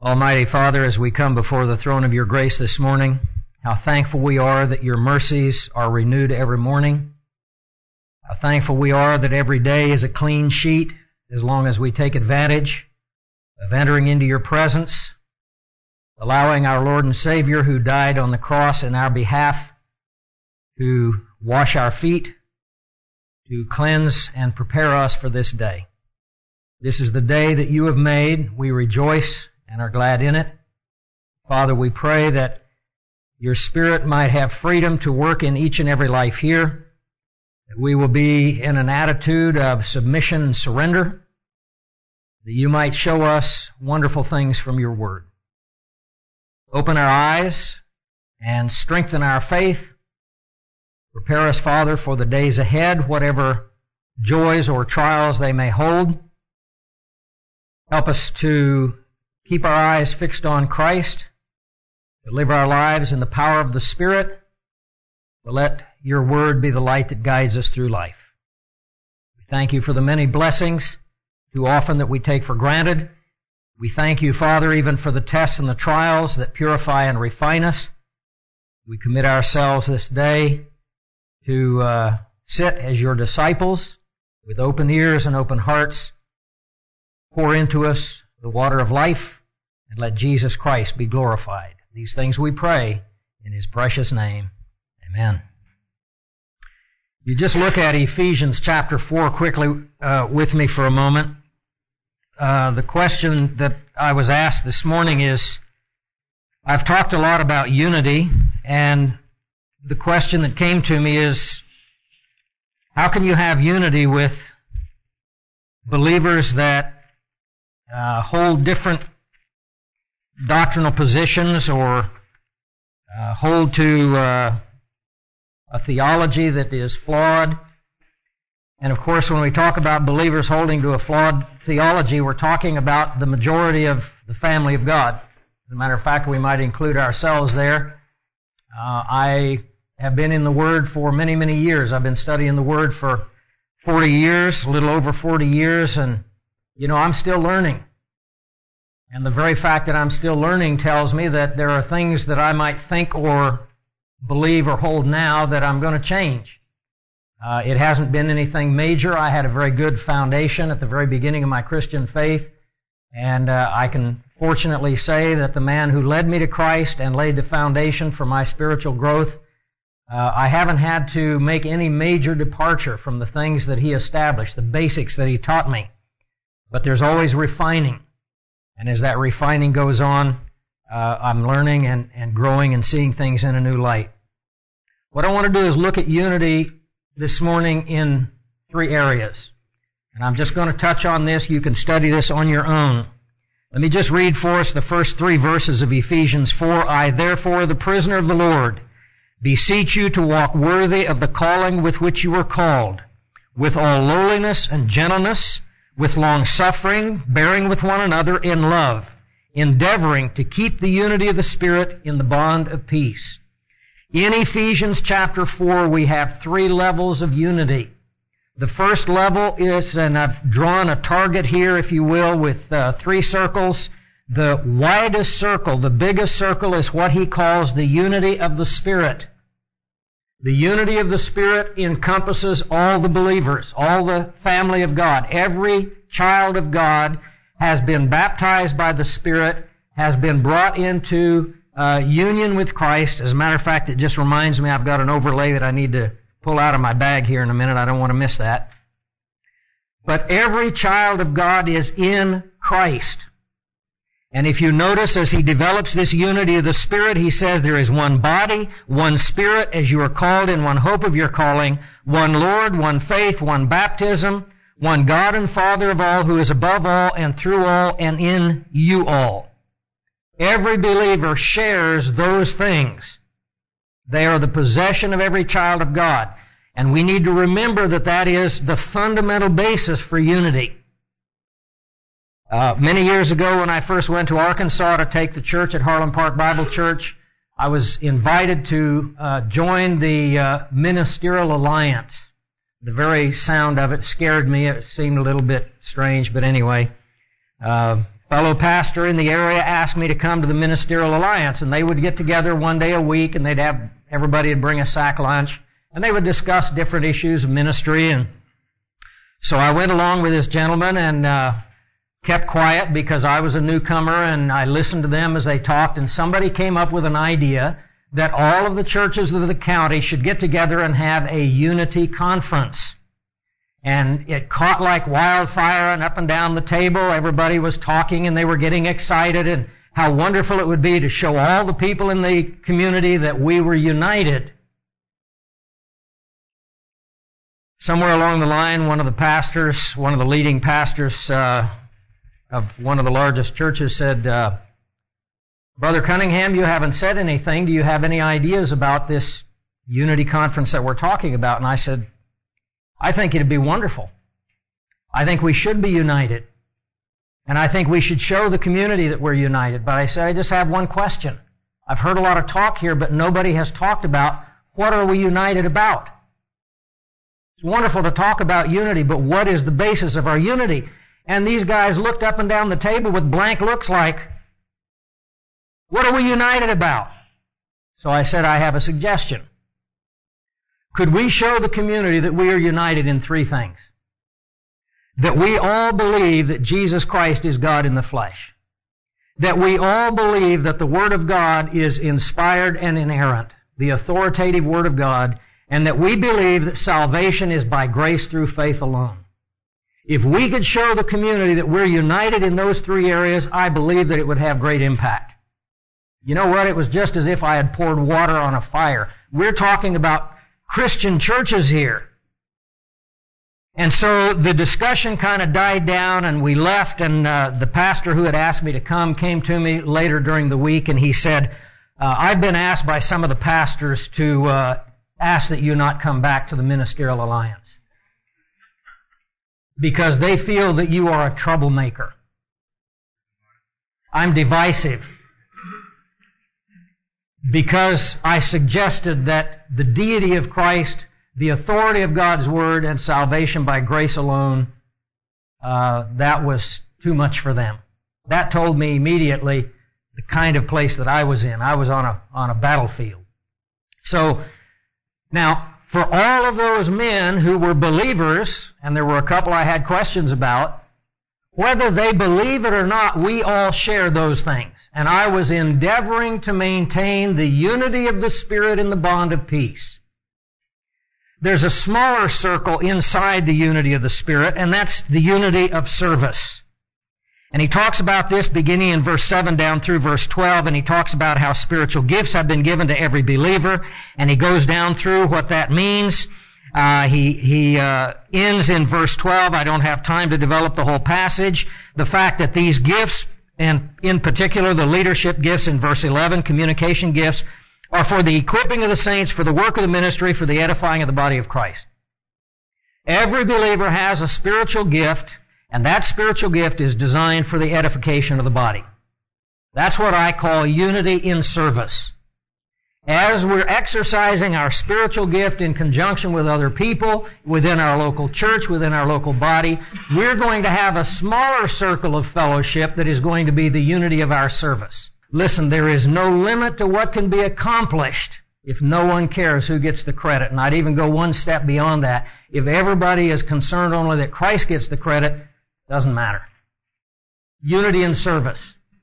Almighty Father, as we come before the throne of your grace this morning, how thankful we are that your mercies are renewed every morning. How thankful we are that every day is a clean sheet as long as we take advantage of entering into your presence, allowing our Lord and Savior who died on the cross in our behalf to wash our feet, to cleanse and prepare us for this day. This is the day that you have made. We rejoice and are glad in it. Father, we pray that your Spirit might have freedom to work in each and every life here, that we will be in an attitude of submission and surrender, that you might show us wonderful things from your word. Open our eyes and strengthen our faith. Prepare us, Father, for the days ahead, whatever joys or trials they may hold. Help us to keep our eyes fixed on Christ, to live our lives in the power of the Spirit, to let your word be the light that guides us through life. We thank you for the many blessings, too often that we take for granted. We thank you, Father, even for the tests and the trials that purify and refine us. We commit ourselves this day to sit as your disciples with open ears and open hearts. Pour into us the water of life, and let Jesus Christ be glorified. These things we pray in His precious name. Amen. You just look at Ephesians chapter 4 quickly with me for a moment. The question that I was asked this morning is, I've talked a lot about unity, and the question that came to me is, how can you have unity with believers that hold different doctrinal positions or hold to a theology that is flawed? And of course, when we talk about believers holding to a flawed theology, we're talking about the majority of the family of God. As a matter of fact, we might include ourselves there. I have been in the Word for many, many years. I've been studying the Word for 40 years, a little over 40 years, and I'm still learning. And the very fact that I'm still learning tells me that there are things that I might think or believe or hold now that I'm going to change. It hasn't been anything major. I had a very good foundation at the very beginning of my Christian faith, and I can fortunately say that the man who led me to Christ and laid the foundation for my spiritual growth, I haven't had to make any major departure from the things that he established, the basics that he taught me. But there's always refining. And as that refining goes on, I'm learning and growing and seeing things in a new light. What I want to do is look at unity this morning in 3 areas. And I'm just going to touch on this. You can study this on your own. Let me just read for us the first 3 verses of Ephesians 4. I, therefore, the prisoner of the Lord, beseech you to walk worthy of the calling with which you were called, with all lowliness and gentleness, with long-suffering, bearing with one another in love, endeavoring to keep the unity of the Spirit in the bond of peace. In Ephesians chapter 4, we have 3 levels of unity. The first level is, and I've drawn a target here, if you will, with 3 circles. The widest circle, the biggest circle, is what he calls the unity of the Spirit. The unity of the Spirit encompasses all the believers, all the family of God. Every child of God has been baptized by the Spirit, has been brought into union with Christ. As a matter of fact, it just reminds me I've got an overlay that I need to pull out of my bag here in a minute. I don't want to miss that. But every child of God is in Christ. And if you notice, as he develops this unity of the Spirit, he says there is one body, one Spirit, as you are called in one hope of your calling, one Lord, one faith, one baptism, one God and Father of all, who is above all and through all and in you all. Every believer shares those things. They are the possession of every child of God. And we need to remember that that is the fundamental basis for unity. Many years ago, when I first went to Arkansas to take the church at Harlem Park Bible Church, I was invited to join the Ministerial Alliance. The very sound of it scared me. It seemed a little bit strange, but anyway, fellow pastor in the area asked me to come to the Ministerial Alliance, and they would get together one day a week, and everybody would bring a sack lunch, and they would discuss different issues of ministry. And so I went along with this gentleman and kept quiet because I was a newcomer, and I listened to them as they talked, and somebody came up with an idea that all of the churches of the county should get together and have a unity conference. And it caught like wildfire, and up and down the table everybody was talking and they were getting excited, and how wonderful it would be to show all the people in the community that we were united. Somewhere along the line, one of the leading pastors of one of the largest churches said, Brother Cunningham, you haven't said anything. Do you have any ideas about this unity conference that we're talking about? And I said, I think it'd be wonderful. I think we should be united. And I think we should show the community that we're united. But I said, I just have one question. I've heard a lot of talk here, but nobody has talked about what are we united about. It's wonderful to talk about unity, but what is the basis of our unity? And these guys looked up and down the table with blank looks like, what are we united about? So I said, I have a suggestion. Could we show the community that we are united in three things? That we all believe that Jesus Christ is God in the flesh. That we all believe that the Word of God is inspired and inerrant, the authoritative Word of God, and that we believe that salvation is by grace through faith alone. If we could show the community that we're united in those three areas, I believe that it would have great impact. You know what? It was just as if I had poured water on a fire. We're talking about Christian churches here. And so the discussion kind of died down and we left, and the pastor who had asked me to come came to me later during the week and he said, I've been asked by some of the pastors to ask that you not come back to the Ministerial Alliance because they feel that you are a troublemaker. I'm divisive because I suggested that the deity of Christ, the authority of God's Word, and salvation by grace alone, that was too much for them. That told me immediately the kind of place that I was in. I was on a battlefield. So, now, for all of those men who were believers, and there were a couple I had questions about, whether they believe it or not, we all share those things. And I was endeavoring to maintain the unity of the Spirit in the bond of peace. There's a smaller circle inside the unity of the Spirit, and that's the unity of service. And he talks about this beginning in verse 7 down through verse 12, and he talks about how spiritual gifts have been given to every believer, and he goes down through what that means. He ends in verse 12. I don't have time to develop the whole passage. The fact that these gifts, and in particular the leadership gifts in verse 11, communication gifts, are for the equipping of the saints, for the work of the ministry, for the edifying of the body of Christ. Every believer has a spiritual gift, and that spiritual gift is designed for the edification of the body. That's what I call unity in service. As we're exercising our spiritual gift in conjunction with other people, within our local church, within our local body, we're going to have a smaller circle of fellowship that is going to be the unity of our service. Listen, there is no limit to what can be accomplished if no one cares who gets the credit. And I'd even go one step beyond that. If everybody is concerned only that Christ gets the credit, doesn't matter. Unity in service.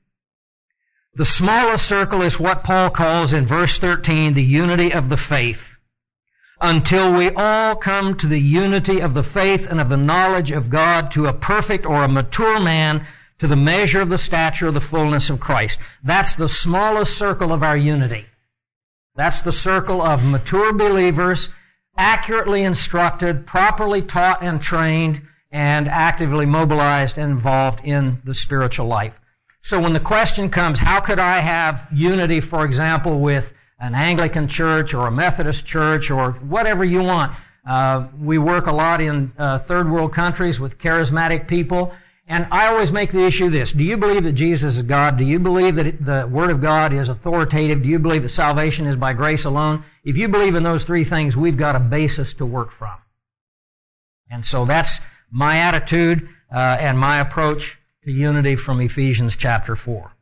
The smallest circle is what Paul calls in verse 13 the unity of the faith. Until we all come to the unity of the faith and of the knowledge of God, to a perfect or a mature man, to the measure of the stature of the fullness of Christ. That's the smallest circle of our unity. That's the circle of mature believers, accurately instructed, properly taught and trained, and actively mobilized and involved in the spiritual life. So when the question comes, how could I have unity, for example, with an Anglican church or a Methodist church or whatever you want? We work a lot in third world countries with charismatic people. And I always make the issue this. Do you believe that Jesus is God? Do you believe that the Word of God is authoritative? Do you believe that salvation is by grace alone? If you believe in those three things, we've got a basis to work from. And so that's my attitude and my approach to unity from Ephesians chapter 4.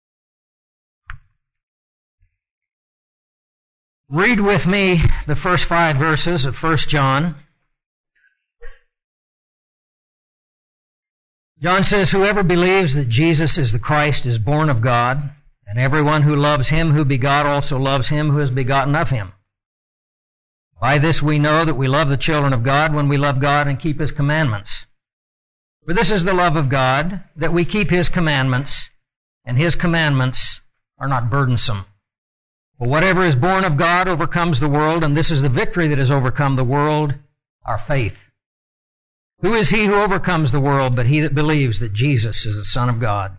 Read with me the first 5 verses of 1 John. John says, "Whoever believes that Jesus is the Christ is born of God, and everyone who loves him who begot also loves him who is begotten of him. By this we know that we love the children of God when we love God and keep his commandments. For this is the love of God, that we keep his commandments, and his commandments are not burdensome. For whatever is born of God overcomes the world, and this is the victory that has overcome the world, our faith. Who is he who overcomes the world but he that believes that Jesus is the Son of God?"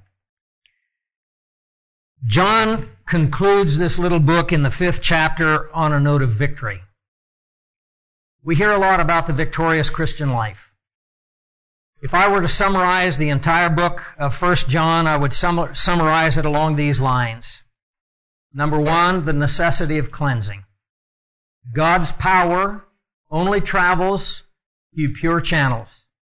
John concludes this little book in the 5th chapter on a note of victory. We hear a lot about the victorious Christian life. If I were to summarize the entire book of 1 John, I would summarize it along these lines. Number 1, the necessity of cleansing. God's power only travels through pure channels.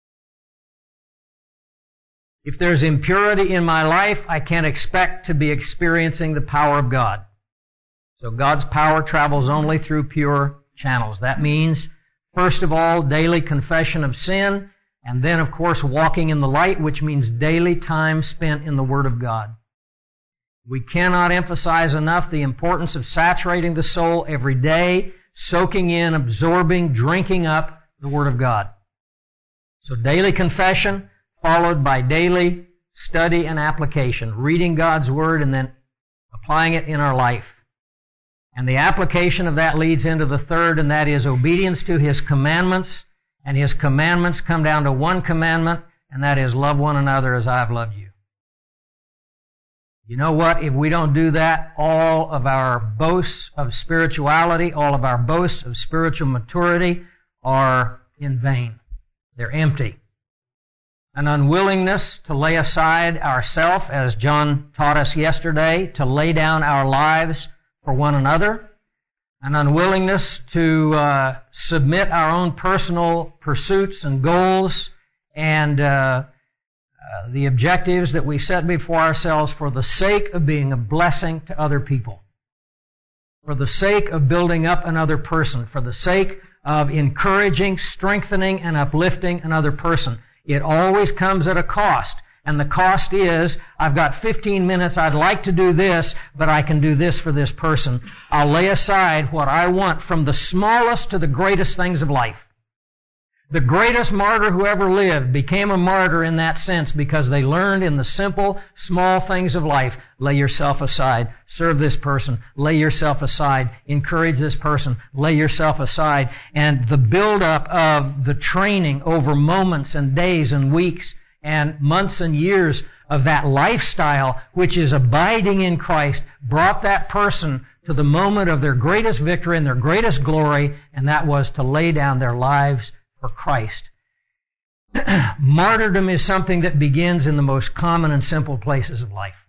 If there's impurity in my life, I can't expect to be experiencing the power of God. So God's power travels only through pure channels. That means, first of all, daily confession of sin, and then, of course, walking in the light, which means daily time spent in the Word of God. We cannot emphasize enough the importance of saturating the soul every day, soaking in, absorbing, drinking up the Word of God. So daily confession, followed by daily study and application, reading God's Word and then applying it in our life. And the application of that leads into the third, and that is obedience to His commandments. And His commandments come down to one commandment, and that is love one another as I have loved you. You know what? If we don't do that, all of our boasts of spirituality, all of our boasts of spiritual maturity are in vain. They're empty. An unwillingness to lay aside ourself, as John taught us yesterday, to lay down our lives for one another. An unwillingness to submit our own personal pursuits and goals and the objectives that we set before ourselves for the sake of being a blessing to other people, for the sake of building up another person, for the sake of encouraging, strengthening, and uplifting another person. It always comes at a cost. And the cost is, I've got 15 minutes, I'd like to do this, but I can do this for this person. I'll lay aside what I want, from the smallest to the greatest things of life. The greatest martyr who ever lived became a martyr in that sense because they learned in the simple, small things of life. Lay yourself aside. Serve this person. Lay yourself aside. Encourage this person. Lay yourself aside. And the build-up of the training over moments and days and weeks and months and years of that lifestyle, which is abiding in Christ, brought that person to the moment of their greatest victory and their greatest glory, and that was to lay down their lives for Christ. Martyrdom is something that begins in the most common and simple places of life.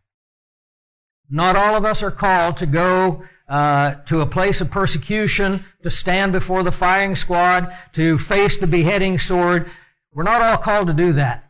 Not all of us are called to go to a place of persecution, to stand before the firing squad, to face the beheading sword. We're not all called to do that.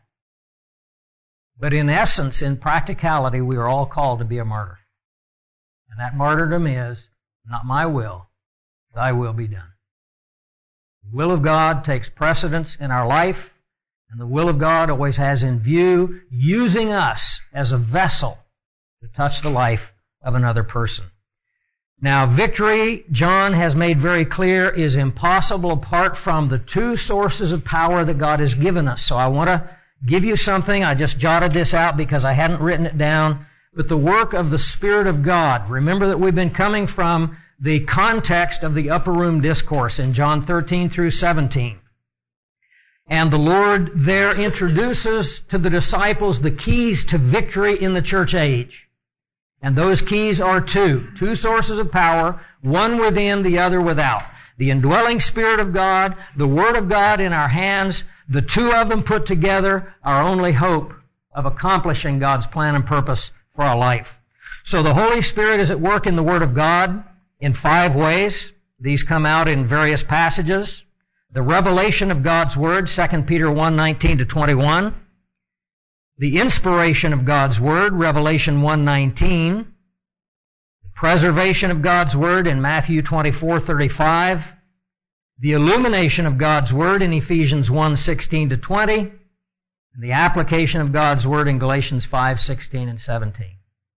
But in essence, in practicality, we are all called to be a martyr. And that martyrdom is, not my will, thy will be done. The will of God takes precedence in our life, and the will of God always has in view using us as a vessel to touch the life of another person. Now, victory, John has made very clear, is impossible apart from the two sources of power that God has given us. So I want to give you something. I just jotted this out because I hadn't written it down. But the work of the Spirit of God. Remember that we've been coming from the context of the upper room discourse in John 13 through 17. And the Lord there introduces to the disciples the keys to victory in the church age. And those keys are two sources of power, one within, the other without. The indwelling Spirit of God, the Word of God in our hands, the two of them put together, our only hope of accomplishing God's plan and purpose for our life. So the Holy Spirit is at work in the Word of God in 5 ways. These come out in various passages. The revelation of God's Word, 2 Peter 1:19 to 21. the inspiration of God's Word, Revelation 1:19, the preservation of God's Word in Matthew 24:35, the illumination of God's Word in Ephesians 1:16-20, and the application of God's Word in Galatians 5:16 and 17.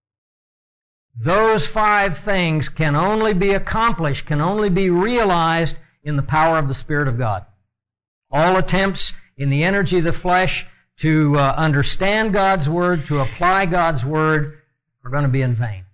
Those 5 things can only be accomplished, can only be realized in the power of the Spirit of God. All attempts in the energy of the flesh to understand God's Word, to apply God's Word, are going to be in vain.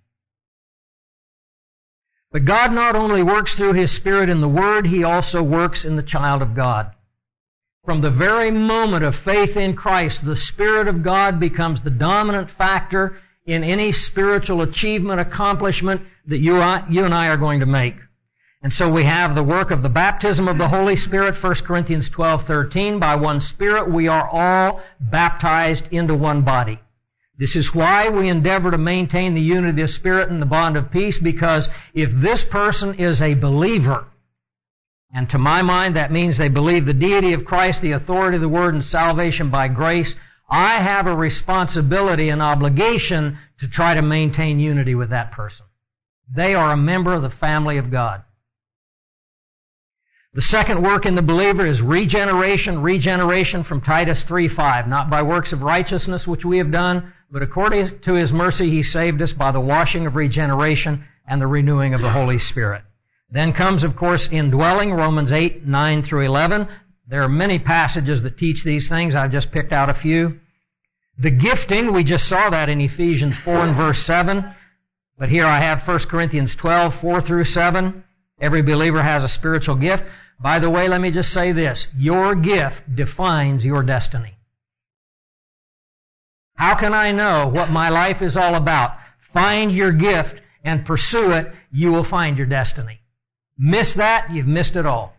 But God not only works through His Spirit in the Word, He also works in the child of God. From the very moment of faith in Christ, the Spirit of God becomes the dominant factor in any spiritual achievement, accomplishment that you and I are going to make. And so we have the work of the baptism of the Holy Spirit, 1 Corinthians 12:13. By one Spirit we are all baptized into one body. This is why we endeavor to maintain the unity of Spirit and the bond of peace, because if this person is a believer, and to my mind that means they believe the deity of Christ, the authority of the Word, and salvation by grace, I have a responsibility and obligation to try to maintain unity with that person. They are a member of the family of God. The second work in the believer is regeneration from Titus 3:5, not by works of righteousness which we have done, but according to His mercy He saved us by the washing of regeneration and the renewing of the Holy Spirit. Then comes, of course, indwelling, Romans 8:9-11. There are many passages that teach these things. I've just picked out a few. The gifting, we just saw that in Ephesians 4 and verse 7. But here I have 1 Corinthians 12:4-7. Every believer has a spiritual gift. By the way, let me just say this. Your gift defines your destiny. How can I know what my life is all about? Find your gift and pursue it. You will find your destiny. Miss that, you've missed it all.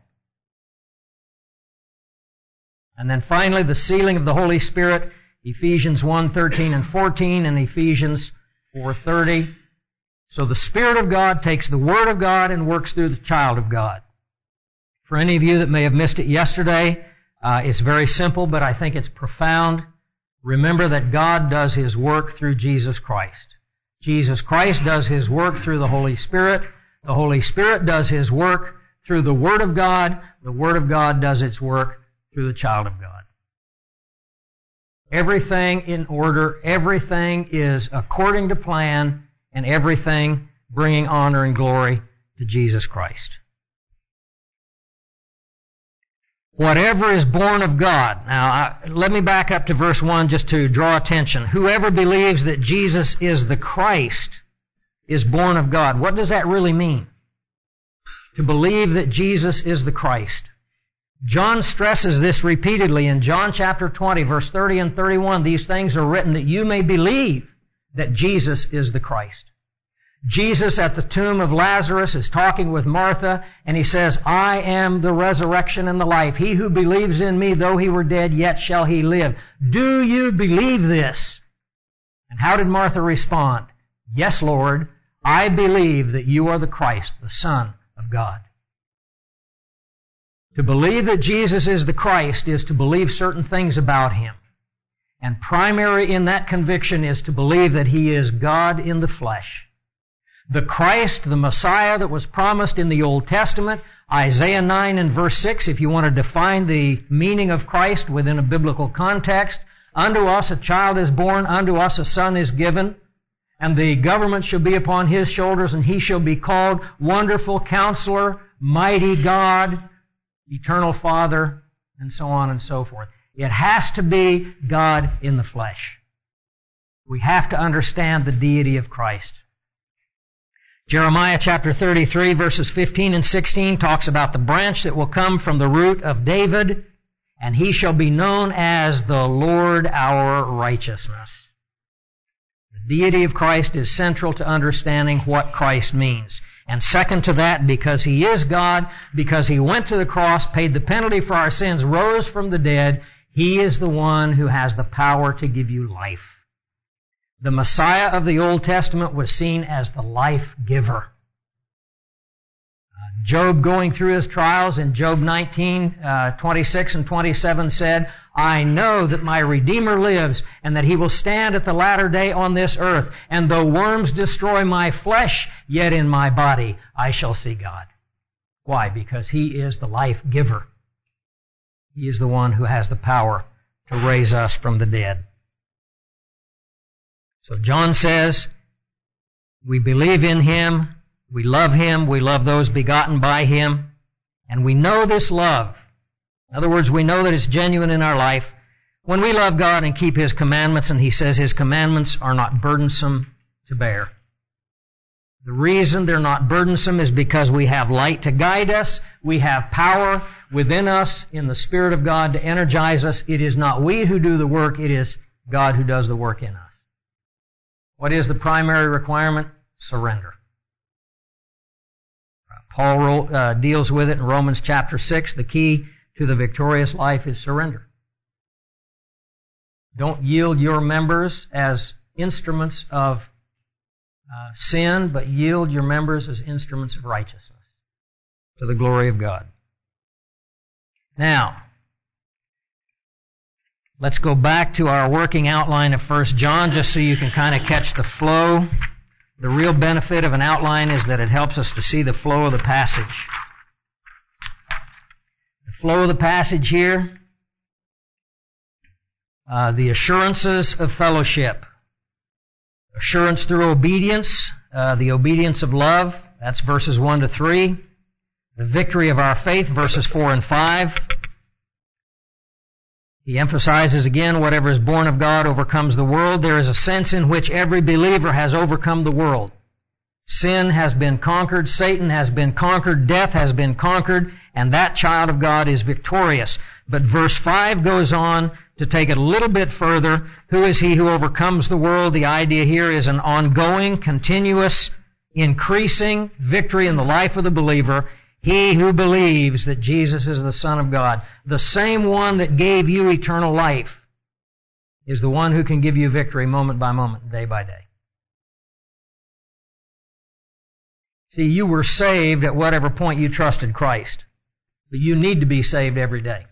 And then finally, the sealing of the Holy Spirit, Ephesians 1:13 and 14 and Ephesians 4:30. So the Spirit of God takes the Word of God and works through the child of God. For any of you that may have missed it yesterday, it's very simple, but I think it's profound. Remember that God does His work through Jesus Christ. Jesus Christ does His work through the Holy Spirit. The Holy Spirit does His work through the Word of God. The Word of God does its work through the child of God. Everything in order, everything is according to plan, and everything bringing honor and glory to Jesus Christ. Whatever is born of God. Now, let me back up to verse 1 just to draw attention. Whoever believes that Jesus is the Christ is born of God. What does that really mean? To believe that Jesus is the Christ. John stresses this repeatedly in John chapter 20, verse 30 and 31. These things are written that you may believe that Jesus is the Christ. Jesus at the tomb of Lazarus is talking with Martha, and He says, I am the resurrection and the life. He who believes in Me, though he were dead, yet shall he live. Do you believe this? And how did Martha respond? Yes, Lord, I believe that You are the Christ, the Son of God. To believe that Jesus is the Christ is to believe certain things about Him. And primary in that conviction is to believe that He is God in the flesh. The Christ, the Messiah that was promised in the Old Testament, Isaiah 9 and verse 6, if you want to define the meaning of Christ within a biblical context, unto us a child is born, unto us a son is given, and the government shall be upon His shoulders, and He shall be called Wonderful Counselor, Mighty God, Eternal Father, and so on and so forth. It has to be God in the flesh. We have to understand the deity of Christ. Jeremiah chapter 33 verses 15 and 16 talks about the branch that will come from the root of David, and He shall be known as the Lord our righteousness. The deity of Christ is central to understanding what Christ means. And second to that, because He is God, because He went to the cross, paid the penalty for our sins, rose from the dead, He is the one who has the power to give you life. The Messiah of the Old Testament was seen as the life giver. Job going through his trials in Job 19, 26 and 27 said, I know that my Redeemer lives and that He will stand at the latter day on this earth. And though worms destroy my flesh, yet in my body I shall see God. Why? Because He is the life giver. He is the one who has the power to raise us from the dead. So John says, we believe in Him, we love Him, we love those begotten by Him, and we know this love. In other words, we know that it's genuine in our life when we love God and keep His commandments, and He says His commandments are not burdensome to bear. The reason they're not burdensome is because we have light to guide us. We have power within us in the Spirit of God to energize us. It is not we who do the work, it is God who does the work in us. What is the primary requirement? Surrender. Paul deals with it in Romans chapter 6. The key to the victorious life is surrender. Don't yield your members as instruments of sin, but yield your members as instruments of righteousness to the glory of God. Now, let's go back to our working outline of 1 John just so you can kind of catch the flow. The real benefit of an outline is that it helps us to see the flow of the passage. The flow of the passage here, the assurances of fellowship. Assurance through obedience, the obedience of love, that's verses 1 to 3. The victory of our faith, verses 4 and 5. He emphasizes again, whatever is born of God overcomes the world. There is a sense in which every believer has overcome the world. Sin has been conquered, Satan has been conquered, death has been conquered, and that child of God is victorious. But verse 5 goes on to take it a little bit further. Who is he who overcomes the world? The idea here is an ongoing, continuous, increasing victory in the life of the believer. He who believes that Jesus is the Son of God, the same one that gave you eternal life, is the one who can give you victory moment by moment, day by day. See, you were saved at whatever point you trusted Christ, but you need to be saved every day.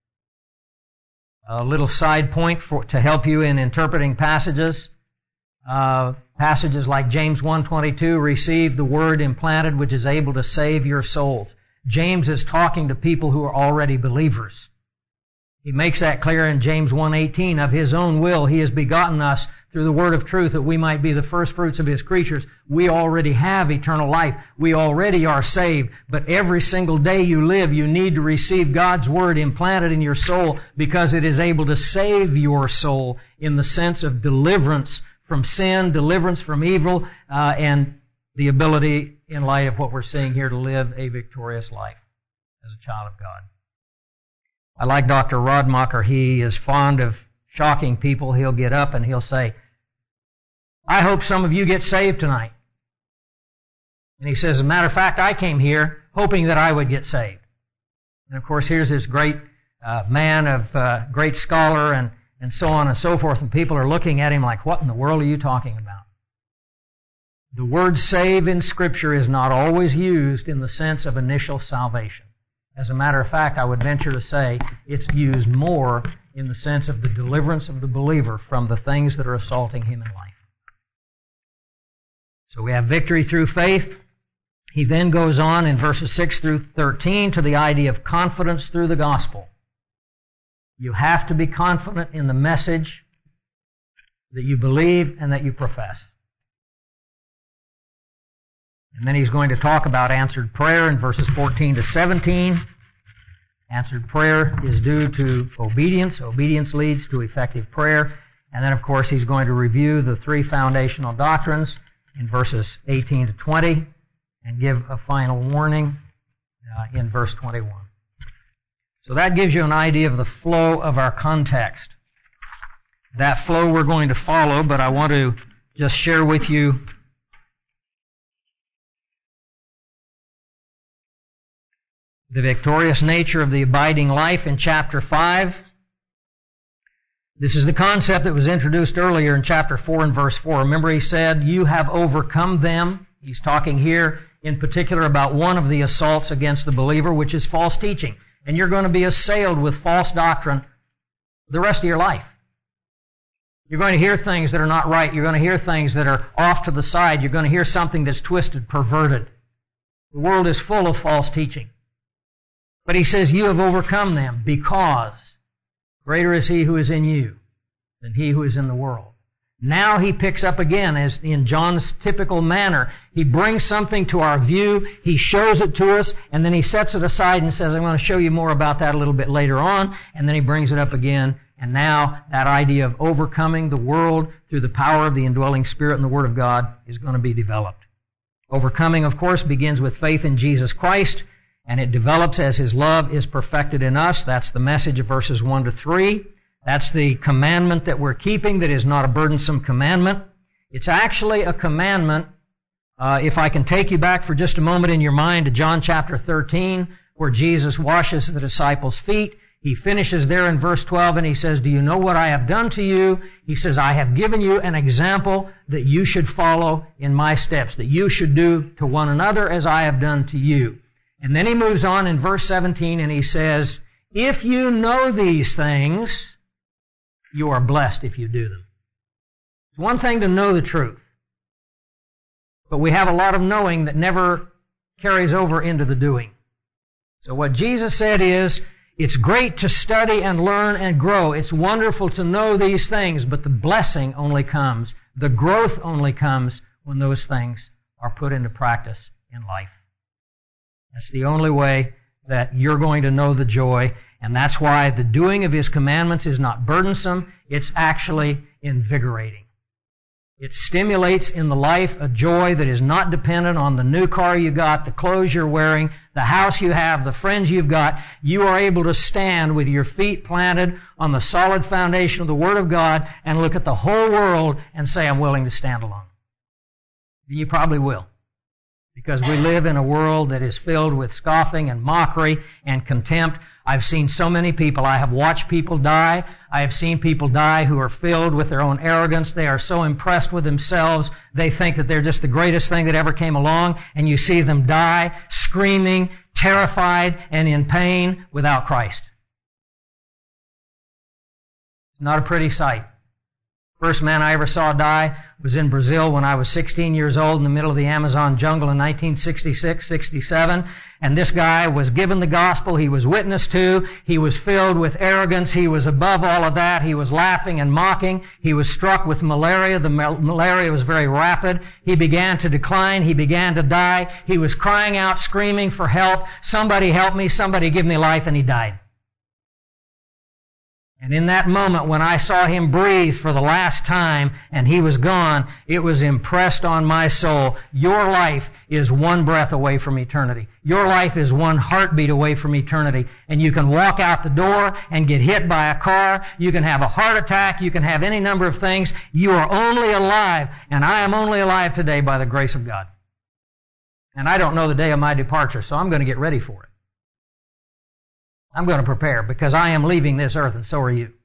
A little side point to help you in interpreting passages. Passages like James 1:22, receive the word implanted which is able to save your souls. James is talking to people who are already believers. He makes that clear in James 1:18, of His own will He has begotten us through the word of truth that we might be the first fruits of His creatures. We already have eternal life. We already are saved. But every single day you live, you need to receive God's word implanted in your soul because it is able to save your soul in the sense of deliverance from sin, deliverance from evil, and the ability, in light of what we're seeing here, to live a victorious life as a child of God. I like Dr. Rodmacher. He is fond of shocking people. He'll get up and he'll say, I hope some of you get saved tonight. And he says, as a matter of fact, I came here hoping that I would get saved. And of course, here's this great man of great scholar and so on and so forth, and people are looking at him like, what in the world are you talking about? The word save in Scripture is not always used in the sense of initial salvation. As a matter of fact, I would venture to say it's used more in the sense of the deliverance of the believer from the things that are assaulting him in life. So we have victory through faith. He then goes on in verses 6 through 13 to the idea of confidence through the gospel. You have to be confident in the message that you believe and that you profess. And then he's going to talk about answered prayer in verses 14 to 17. Answered prayer is due to obedience. Obedience leads to effective prayer. And then, of course, he's going to review the three foundational doctrines in verses 18 to 20 and give a final warning in verse 21. So that gives you an idea of the flow of our context. That flow we're going to follow, but I want to just share with you the victorious nature of the abiding life in chapter 5. This is the concept that was introduced earlier in chapter 4 and verse 4. Remember he said, you have overcome them. He's talking here in particular about one of the assaults against the believer, which is false teaching. And you're going to be assailed with false doctrine the rest of your life. You're going to hear things that are not right. You're going to hear things that are off to the side. You're going to hear something that's twisted, perverted. The world is full of false teaching. But he says, you have overcome them because greater is he who is in you than he who is in the world. Now he picks up again, as in John's typical manner. He brings something to our view, he shows it to us, and then he sets it aside and says, I'm going to show you more about that a little bit later on, and then he brings it up again. And now that idea of overcoming the world through the power of the indwelling Spirit and the Word of God is going to be developed. Overcoming, of course, begins with faith in Jesus Christ, and it develops as His love is perfected in us. That's the message of verses 1 to 3. That's the commandment that we're keeping that is not a burdensome commandment. It's actually a commandment, if I can take you back for just a moment in your mind to John chapter 13, where Jesus washes the disciples' feet. He finishes there in verse 12 and he says, do you know what I have done to you? He says, I have given you an example that you should follow in my steps, that you should do to one another as I have done to you. And then he moves on in verse 17 and he says, if you know these things, you are blessed if you do them. It's one thing to know the truth, but we have a lot of knowing that never carries over into the doing. So what Jesus said is, it's great to study and learn and grow. It's wonderful to know these things, but the blessing only comes, the growth only comes when those things are put into practice in life. That's the only way that you're going to know the joy, and that's why the doing of His commandments is not burdensome, it's actually invigorating. It stimulates in the life a joy that is not dependent on the new car you got, the clothes you're wearing, the house you have, the friends you've got. You are able to stand with your feet planted on the solid foundation of the Word of God and look at the whole world and say, I'm willing to stand alone. You probably will. Because we live in a world that is filled with scoffing and mockery and contempt. I've seen so many people. I have watched people die. I have seen people die who are filled with their own arrogance. They are so impressed with themselves. They think that they're just the greatest thing that ever came along. And you see them die, screaming, terrified, and in pain without Christ. It's not a pretty sight. First man I ever saw die was in Brazil when I was 16 years old in the middle of the Amazon jungle in 1966, 67. And this guy was given the gospel. He was witnessed to. He was filled with arrogance. He was above all of that. He was laughing and mocking. He was struck with malaria. The malaria was very rapid. He began to decline. He began to die. He was crying out, screaming for help. Somebody help me. Somebody give me life. And he died. And in that moment when I saw him breathe for the last time and he was gone, it was impressed on my soul. Your life is one breath away from eternity. Your life is one heartbeat away from eternity. And you can walk out the door and get hit by a car. You can have a heart attack. You can have any number of things. You are only alive. And I am only alive today by the grace of God. And I don't know the day of my departure, so I'm going to get ready for it. I'm going to prepare because I am leaving this earth and so are you.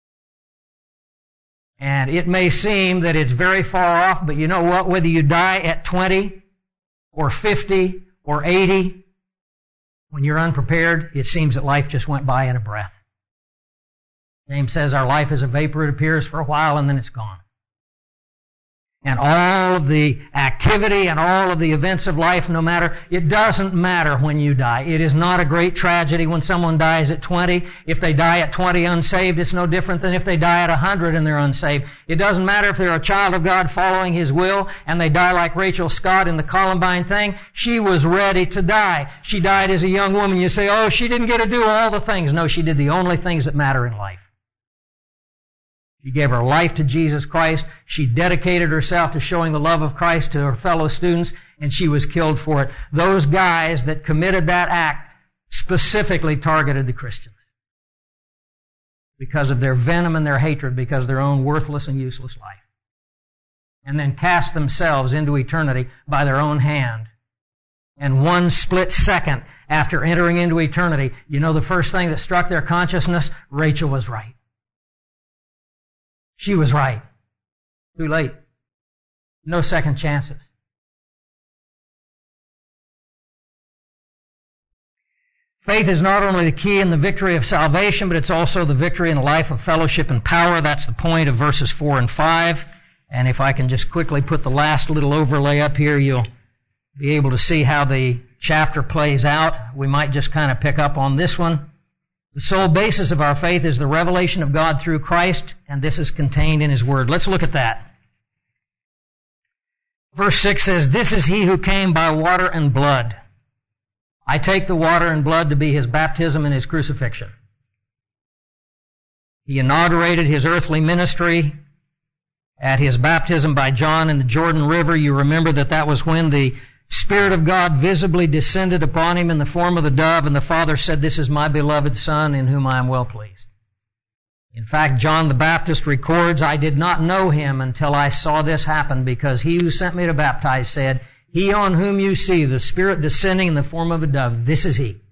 And it may seem that it's very far off, but you know what? Whether you die at 20 or 50 or 80, when you're unprepared, it seems that life just went by in a breath. James says our life is a vapor. It appears for a while and then it's gone. And all of the activity and all of the events of life, no matter, it doesn't matter when you die. It is not a great tragedy when someone dies at 20. If they die at 20 unsaved, it's no different than if they die at 100 and they're unsaved. It doesn't matter if they're a child of God following His will and they die like Rachel Scott in the Columbine thing. She was ready to die. She died as a young woman. You say, oh, she didn't get to do all the things. No, she did the only things that matter in life. She gave her life to Jesus Christ. She dedicated herself to showing the love of Christ to her fellow students, and she was killed for it. Those guys that committed that act specifically targeted the Christians because of their venom and their hatred, because of their own worthless and useless life. And then cast themselves into eternity by their own hand. And one split second after entering into eternity, you know the first thing that struck their consciousness? Rachel was right. She was right. Too late. No second chances. Faith is not only the key in the victory of salvation, but it's also the victory in the life of fellowship and power. That's the point of verses 4 and 5. And if I can just quickly put the last little overlay up here, you'll be able to see how the chapter plays out. We might just kind of pick up on this one. The sole basis of our faith is the revelation of God through Christ, and this is contained in His Word. Let's look at that. Verse 6 says, "This is He who came by water and blood." I take the water and blood to be His baptism and His crucifixion. He inaugurated His earthly ministry at His baptism by John in the Jordan River. You remember that was when the Spirit of God visibly descended upon Him in the form of a dove, and the Father said, "This is my beloved Son in whom I am well pleased." In fact, John the Baptist records, "I did not know Him until I saw this happen, because He who sent me to baptize said, 'He on whom you see the Spirit descending in the form of a dove, this is He.'"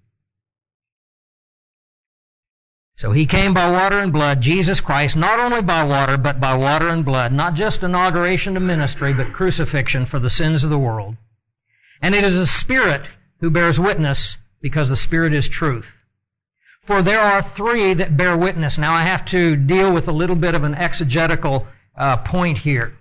So He came by water and blood, Jesus Christ, not only by water, but by water and blood. Not just inauguration of ministry, but crucifixion for the sins of the world. And it is the Spirit who bears witness, because the Spirit is truth. For there are three that bear witness. Now I have to deal with a little bit of an exegetical point here.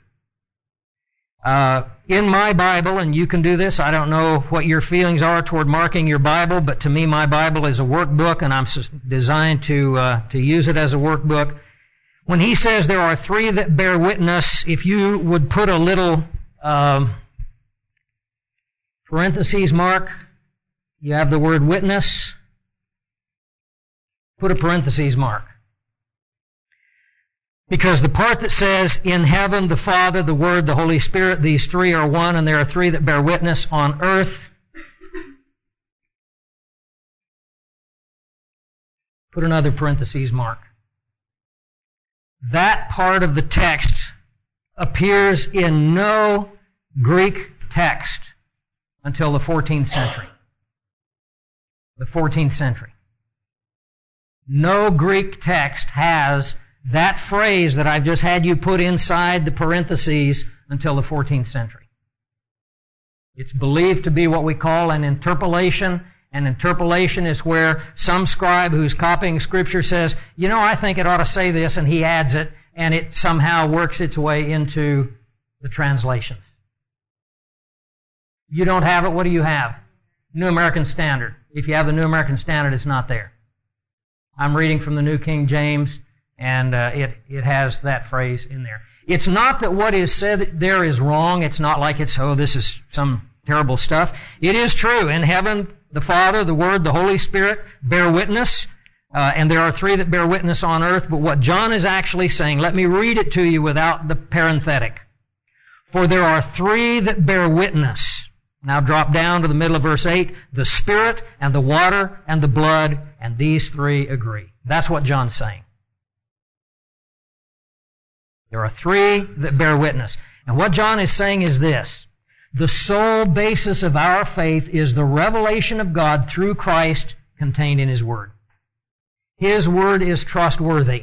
In my Bible, and you can do this, I don't know what your feelings are toward marking your Bible, but to me my Bible is a workbook, and I'm designed to use it as a workbook. When he says there are three that bear witness, if you would put a little parentheses mark, you have the word witness, put a parentheses mark. Because the part that says, "In heaven, the Father, the Word, the Holy Spirit, these three are one, and there are three that bear witness on earth," put another parentheses mark. That part of the text appears in no Greek text until the 14th century. The 14th century. No Greek text has that phrase that I've just had you put inside the parentheses until the 14th century. It's believed to be what we call an interpolation. An interpolation is where some scribe who's copying Scripture says, I think it ought to say this, and he adds it, and it somehow works its way into the translations. You don't have it, what do you have? New American Standard. If you have the New American Standard, it's not there. I'm reading from the New King James, and it has that phrase in there. It's not that what is said there is wrong. It's not like this is some terrible stuff. It is true. In heaven, the Father, the Word, the Holy Spirit bear witness, and there are three that bear witness on earth. But what John is actually saying, let me read it to you without the parenthetic. "For there are three that bear witness." Now drop down to the middle of verse 8. "The Spirit and the water and the blood, and these three agree." That's what John's saying. There are three that bear witness. And what John is saying is this: the sole basis of our faith is the revelation of God through Christ contained in His Word. His Word is trustworthy.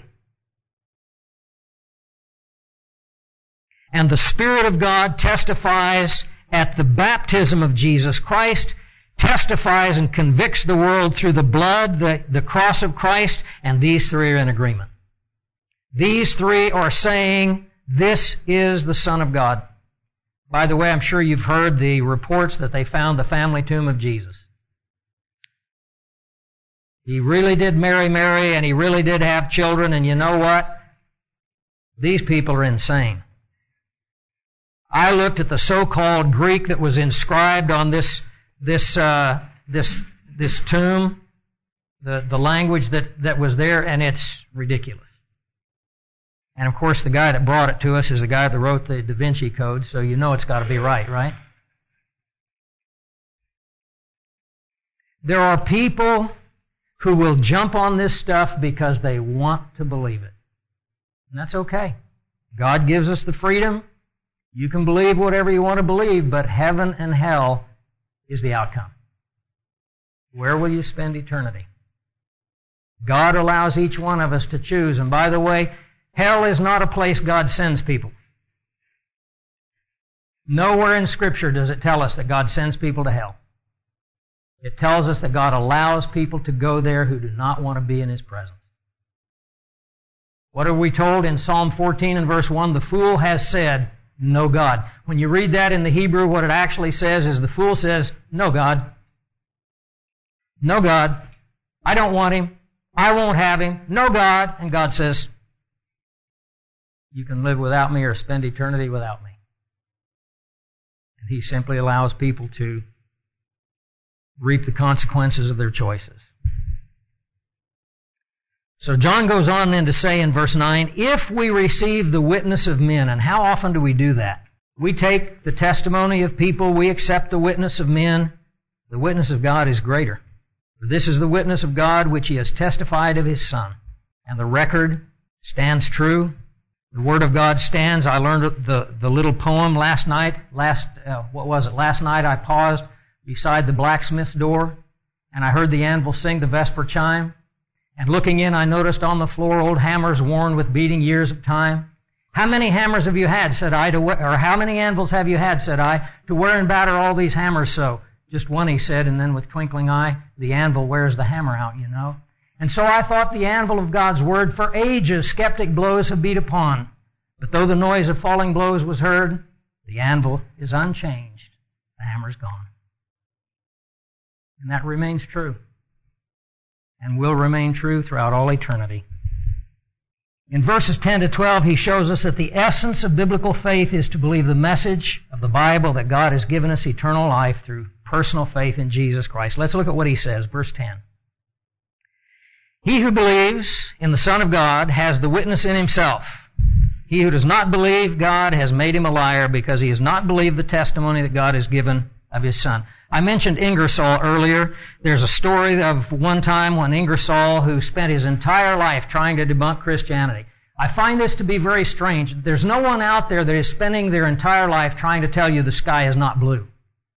And the Spirit of God testifies at the baptism of Jesus Christ, testifies and convicts the world through the blood, the cross of Christ, and these three are in agreement. These three are saying, this is the Son of God. By the way, I'm sure you've heard the reports that they found the family tomb of Jesus. He really did marry Mary, and he really did have children, and you know what? These people are insane. I looked at the so-called Greek that was inscribed on this tomb, the language that was there, and it's ridiculous. And of course, the guy that brought it to us is the guy that wrote the Da Vinci Code, so you know it's got to be right? There are people who will jump on this stuff because they want to believe it. And that's okay. God gives us the freedom. You can believe whatever you want to believe, but heaven and hell is the outcome. Where will you spend eternity? God allows each one of us to choose. And by the way, hell is not a place God sends people. Nowhere in Scripture does it tell us that God sends people to hell. It tells us that God allows people to go there who do not want to be in His presence. What are we told in Psalm 14 and verse 1? The fool has said, no God. When you read that in the Hebrew, what it actually says is the fool says, no God. No God. I don't want Him. I won't have Him. No God. And God says, you can live without me or spend eternity without me. And He simply allows people to reap the consequences of their choices. So John goes on then to say in verse 9, if we receive the witness of men, and how often do we do that? We take the testimony of people, we accept the witness of men. The witness of God is greater. For this is the witness of God which He has testified of His Son. And the record stands true. The Word of God stands. I learned the little poem last night. Last night I paused beside the blacksmith's door, and I heard the anvil sing the vesper chime. And looking in, I noticed on the floor old hammers worn with beating years of time. How many hammers have you had, said I, or how many anvils have you had, said I, to wear and batter all these hammers so? Just one, he said, and then with twinkling eye, the anvil wears the hammer out, you know. And so I thought the anvil of God's Word for ages skeptic blows have beat upon. But though the noise of falling blows was heard, the anvil is unchanged. The hammer's gone. And that remains true. And will remain true throughout all eternity. In verses 10 to 12, he shows us that the essence of biblical faith is to believe the message of the Bible that God has given us eternal life through personal faith in Jesus Christ. Let's look at what he says, verse 10. He who believes in the Son of God has the witness in himself. He who does not believe God has made him a liar because he has not believed the testimony that God has given of His Son. I mentioned Ingersoll earlier. There's a story of one time when Ingersoll, who spent his entire life trying to debunk Christianity. I find this to be very strange. There's no one out there that is spending their entire life trying to tell you the sky is not blue.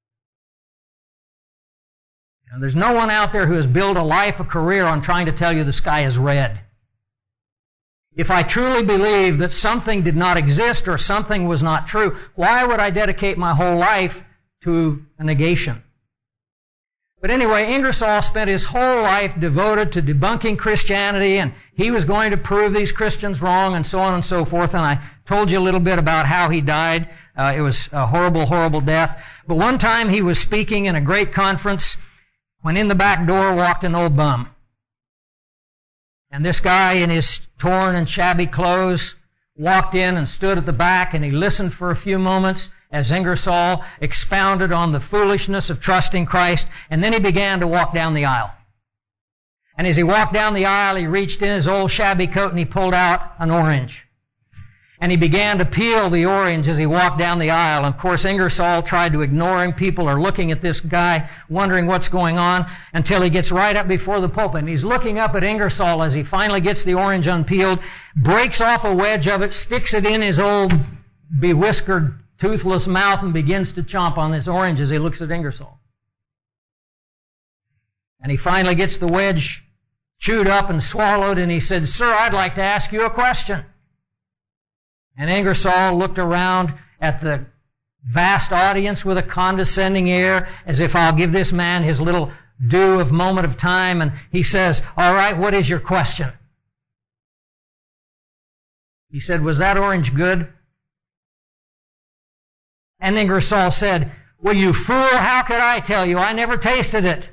And there's no one out there who has built a life, a career on trying to tell you the sky is red. If I truly believe that something did not exist or something was not true, why would I dedicate my whole life to a negation? But anyway, Ingersoll spent his whole life devoted to debunking Christianity, and he was going to prove these Christians wrong, and so on and so forth. And I told you a little bit about how he died. It was a horrible, horrible death. But one time he was speaking in a great conference when in the back door walked an old bum. And this guy in his torn and shabby clothes walked in and stood at the back, and he listened for a few moments as Ingersoll expounded on the foolishness of trusting Christ, and then he began to walk down the aisle. And as he walked down the aisle, he reached in his old shabby coat and he pulled out an orange. And he began to peel the orange as he walked down the aisle. And of course, Ingersoll tried to ignore him. People are looking at this guy, wondering what's going on, until he gets right up before the pulpit. And he's looking up at Ingersoll as he finally gets the orange unpeeled, breaks off a wedge of it, sticks it in his old bewhiskered, toothless mouth, and begins to chomp on this orange as he looks at Ingersoll. And he finally gets the wedge chewed up and swallowed, and he said, "Sir, I'd like to ask you a question." And Ingersoll looked around at the vast audience with a condescending air, as if I'll give this man his little due of moment of time, and he says, "All right, what is your question?" He said, "Was that orange good?" And Ingersoll said, "Well, you fool, how could I tell you? I never tasted it."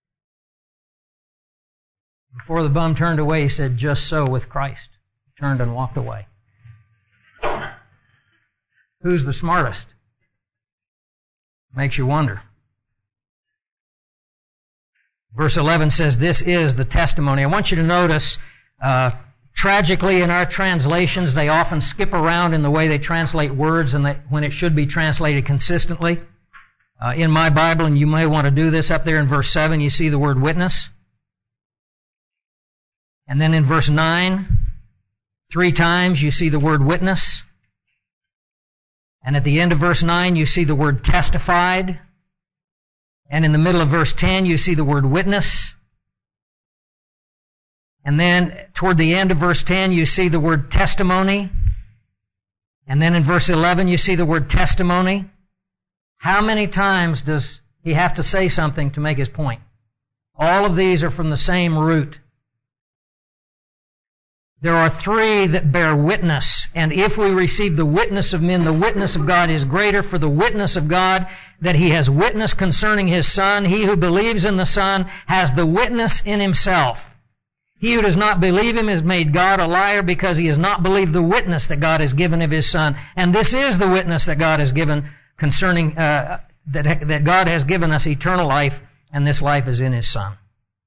Before the bum turned away, he said, "Just so with Christ." He turned and walked away. Who's the smartest? Makes you wonder. Verse 11 says, "This is the testimony." I want you to notice, tragically in our translations, they often skip around in the way they translate words and when it should be translated consistently. In my Bible, and you may want to do this, up there in verse 7, you see the word witness. And then in verse 9, 3 times you see the word witness. And at the end of verse 9, you see the word testified. And in the middle of verse 10, you see the word witness. And then toward the end of verse 10, you see the word testimony. And then in verse 11, you see the word testimony. How many times does he have to say something to make his point. All of these are from the same root. There are three that bear witness, and if we receive the witness of men, the witness of God is greater, for the witness of God that He has witnessed concerning His Son, he who believes in the Son has the witness in himself. He who does not believe Him has made God a liar, because he has not believed the witness that God has given of His Son. And this is the witness that God has given concerning, that God has given us eternal life, and this life is in His Son.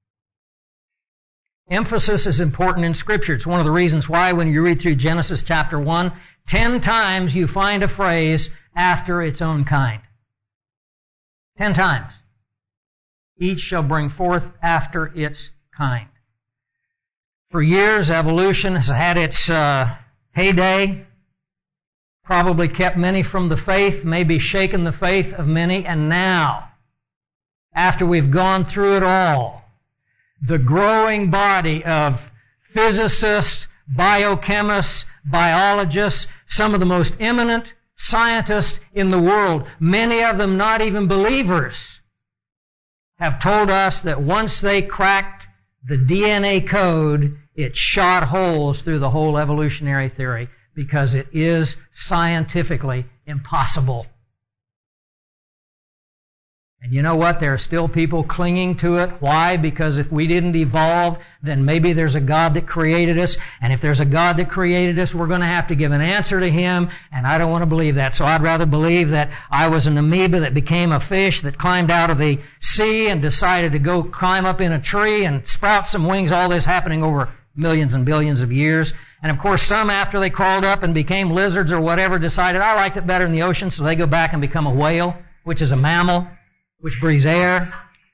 Emphasis is important in Scripture. It's one of the reasons why when you read through Genesis chapter 1, 10 times you find a phrase, after its own kind. 10 times. Each shall bring forth after its kind. For years, evolution has had its heyday, probably kept many from the faith, maybe shaken the faith of many, and now, after we've gone through it all, the growing body of physicists, biochemists, biologists, some of the most eminent scientists in the world, many of them not even believers, have told us that once they cracked the DNA code, it shot holes through the whole evolutionary theory, because it is scientifically impossible. And you know what? There are still people clinging to it. Why? Because if we didn't evolve, then maybe there's a God that created us. And if there's a God that created us, we're going to have to give an answer to Him. And I don't want to believe that. So I'd rather believe that I was an amoeba that became a fish that climbed out of the sea and decided to go climb up in a tree and sprout some wings. All this happening over millions and billions of years. And of course, some after they crawled up and became lizards or whatever decided, I liked it better in the ocean, so they go back and become a whale, which is a mammal, which breathes air.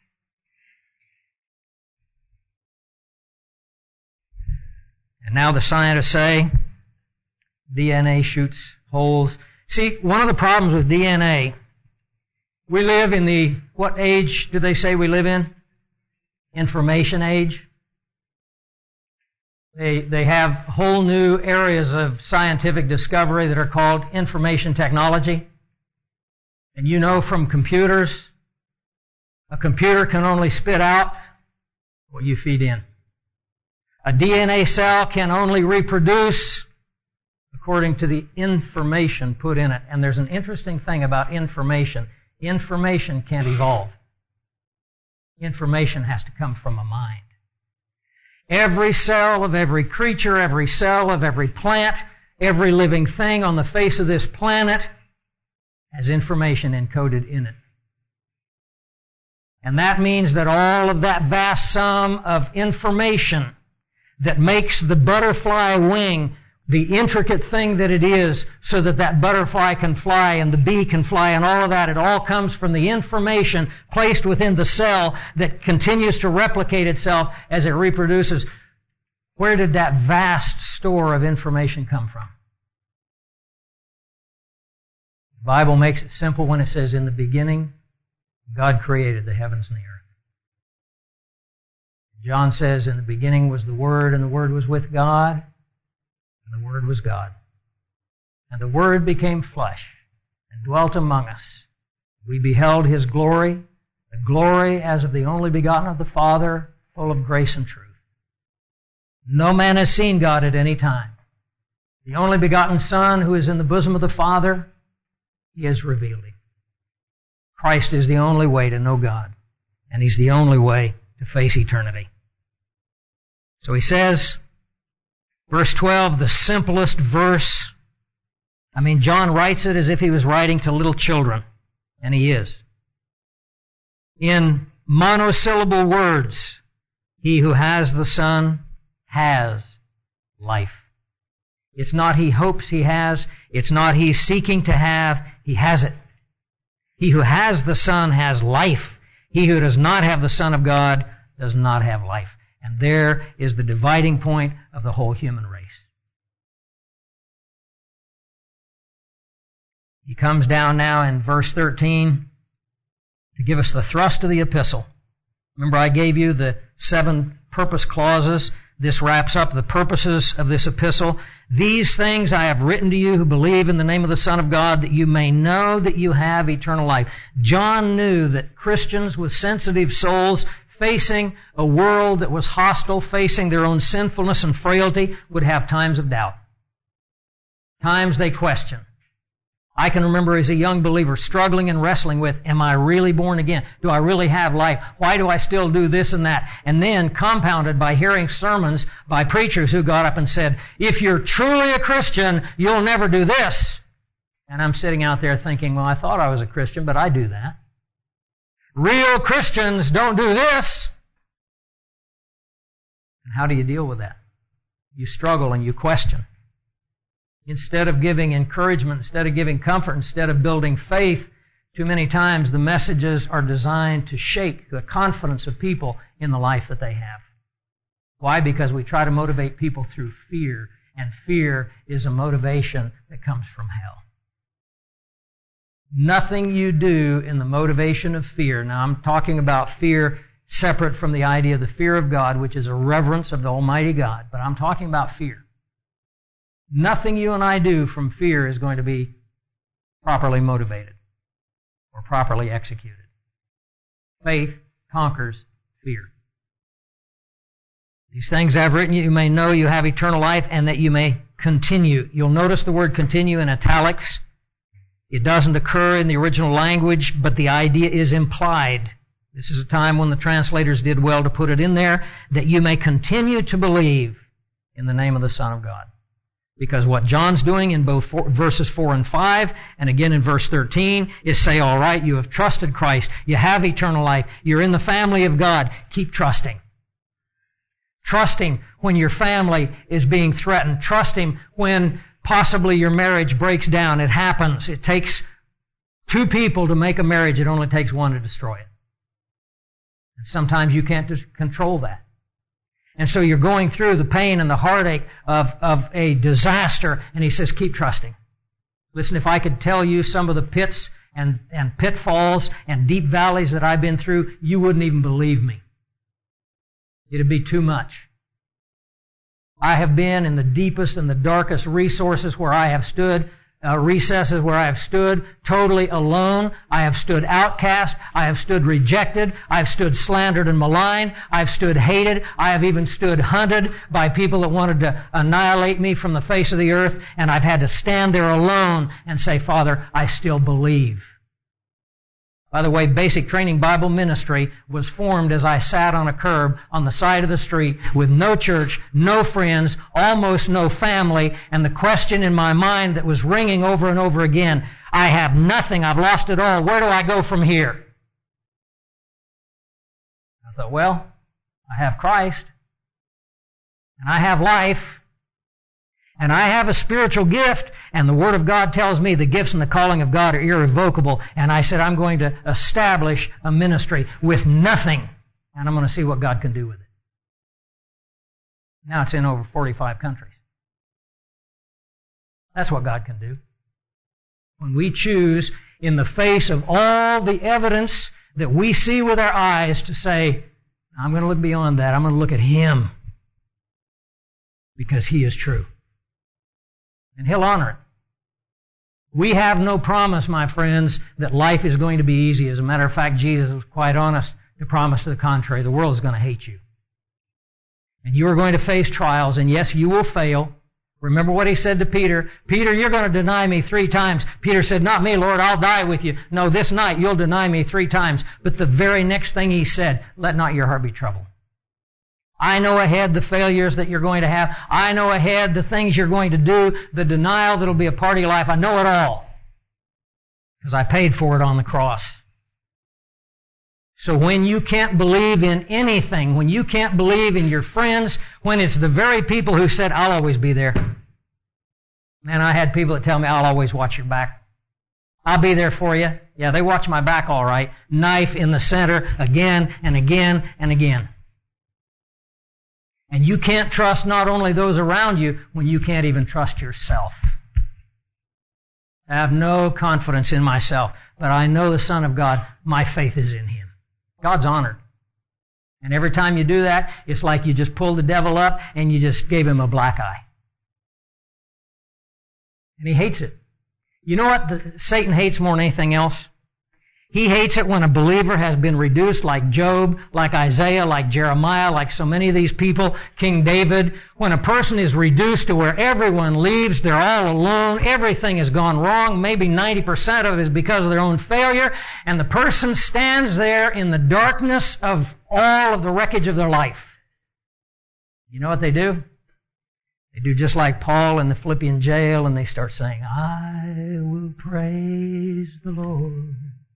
And now the scientists say DNA shoots holes. See, one of the problems with DNA, we live in the, what age do they say we live in? Information age. They have whole new areas of scientific discovery that are called information technology. And you know from computers, a computer can only spit out what you feed in. A DNA cell can only reproduce according to the information put in it. And there's an interesting thing about information. Information can't evolve. Information has to come from a mind. Every cell of every creature, every cell of every plant, every living thing on the face of this planet has information encoded in it. And that means that all of that vast sum of information that makes the butterfly wing the intricate thing that it is, so that that butterfly can fly and the bee can fly and all of that, it all comes from the information placed within the cell that continues to replicate itself as it reproduces. Where did that vast store of information come from? The Bible makes it simple when it says, in the beginning, God created the heavens and the earth. John says, in the beginning was the Word, and the Word was with God, and the Word was God. And the Word became flesh and dwelt among us. We beheld His glory, the glory as of the only begotten of the Father, full of grace and truth. No man has seen God at any time. The only begotten Son, who is in the bosom of the Father, He has revealed Him. Christ is the only way to know God, and He's the only way to face eternity. So he says, verse 12, the simplest verse. I mean, John writes it as if he was writing to little children, and he is. In monosyllable words, he who has the Son has life. It's not he hopes he has. It's not he's seeking to have. He has it. He who has the Son has life. He who does not have the Son of God does not have life. And there is the dividing point of the whole human race. He comes down now in verse 13 to give us the thrust of the epistle. Remember, I gave you the 7 purpose clauses this wraps up the purposes of this epistle. These things I have written to you who believe in the name of the Son of God, that you may know that you have eternal life. John knew that Christians with sensitive souls facing a world that was hostile, facing their own sinfulness and frailty, would have times of doubt. Times they question. I can remember as a young believer struggling and wrestling with, am I really born again? Do I really have life? Why do I still do this and that? And then compounded by hearing sermons by preachers who got up and said, if you're truly a Christian, you'll never do this. And I'm sitting out there thinking, well, I thought I was a Christian, but I do that. Real Christians don't do this. And how do you deal with that? You struggle and you question. Instead of giving encouragement, instead of giving comfort, instead of building faith, too many times the messages are designed to shake the confidence of people in the life that they have. Why? Because we try to motivate people through fear, and fear is a motivation that comes from hell. Nothing you do in the motivation of fear, now I'm talking about fear separate from the idea of the fear of God, which is a reverence of the Almighty God, but I'm talking about fear. Nothing you and I do from fear is going to be properly motivated or properly executed. Faith conquers fear. These things I've written you may know you have eternal life and that you may continue. You'll notice the word continue in italics. It doesn't occur in the original language, but the idea is implied. This is a time when the translators did well to put it in there, that you may continue to believe in the name of the Son of God. Because what John's doing in both verses 4 and 5, and again in verse 13, is say, all right, you have trusted Christ. You have eternal life. You're in the family of God. Keep trusting. Trusting when your family is being threatened. Trusting when possibly your marriage breaks down. It happens. It takes two people to make a marriage. It only takes one to destroy it. And sometimes you can't just control that. And so you're going through the pain and the heartache of a disaster, and he says, keep trusting. Listen, if I could tell you some of the pits and pitfalls and deep valleys that I've been through, you wouldn't even believe me. It'd be too much. I have been in the deepest and the darkest recesses where I have stood totally alone. I have stood outcast. I have stood rejected. I have stood slandered and maligned. I have stood hated. I have even stood hunted by people that wanted to annihilate me from the face of the earth. And I've had to stand there alone and say, Father, I still believe. By the way, Basic Training Bible Ministry was formed as I sat on a curb on the side of the street with no church, no friends, almost no family, and the question in my mind that was ringing over and over again, I have nothing, I've lost it all, where do I go from here? I thought, well, I have Christ, and I have life, and I have a spiritual gift, and the Word of God tells me the gifts and the calling of God are irrevocable. And I said, I'm going to establish a ministry with nothing, and I'm going to see what God can do with it. Now it's in over 45 countries. That's what God can do. When we choose, in the face of all the evidence that we see with our eyes, to say, I'm going to look beyond that. I'm going to look at Him. Because He is true. And He'll honor it. We have no promise, my friends, that life is going to be easy. As a matter of fact, Jesus was quite honest to promise to the contrary. The world is going to hate you. And you are going to face trials, and yes, you will fail. Remember what He said to Peter. Peter, you're going to deny me 3 times. Peter said, not me, Lord, I'll die with you. No, this night you'll deny me 3 times. But the very next thing He said, let not your heart be troubled. I know ahead the failures that you're going to have. I know ahead the things you're going to do, the denial that'll be a part of your life. I know it all. Because I paid for it on the cross. So when you can't believe in anything, when you can't believe in your friends, when it's the very people who said, I'll always be there. Man, I had people that tell me, I'll always watch your back. I'll be there for you. Yeah, they watch my back all right. Knife in the center again and again and again. And you can't trust not only those around you when you can't even trust yourself. I have no confidence in myself, but I know the Son of God. My faith is in Him. God's honored. And every time you do that, it's like you just pulled the devil up and you just gave him a black eye. And he hates it. You know what Satan hates more than anything else? He hates it when a believer has been reduced like Job, like Isaiah, like Jeremiah, like so many of these people, King David. When a person is reduced to where everyone leaves, they're all alone, everything has gone wrong, maybe 90% of it is because of their own failure, and the person stands there in the darkness of all of the wreckage of their life. You know what they do? They do just like Paul in the Philippian jail, and they start saying, I will praise the Lord.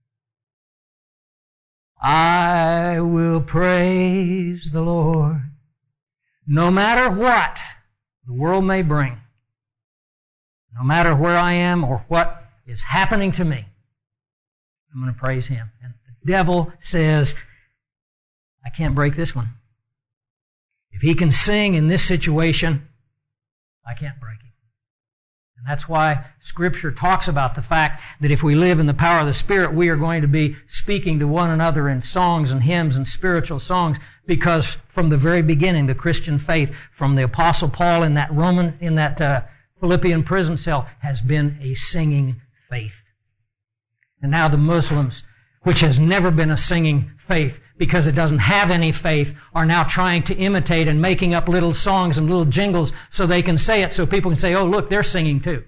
I will praise the Lord. No matter what the world may bring, no matter where I am or what is happening to me, I'm going to praise Him. And the devil says, I can't break this one. If he can sing in this situation, I can't break it. And that's why Scripture talks about the fact that if we live in the power of the Spirit, we are going to be speaking to one another in songs and hymns and spiritual songs, because from the very beginning, the Christian faith, from the Apostle Paul in that Philippian prison cell, has been a singing faith. And now the Muslims, which has never been a singing faith, because it doesn't have any faith, are now trying to imitate and making up little songs and little jingles so they can say it, so people can say, oh, look, they're singing too.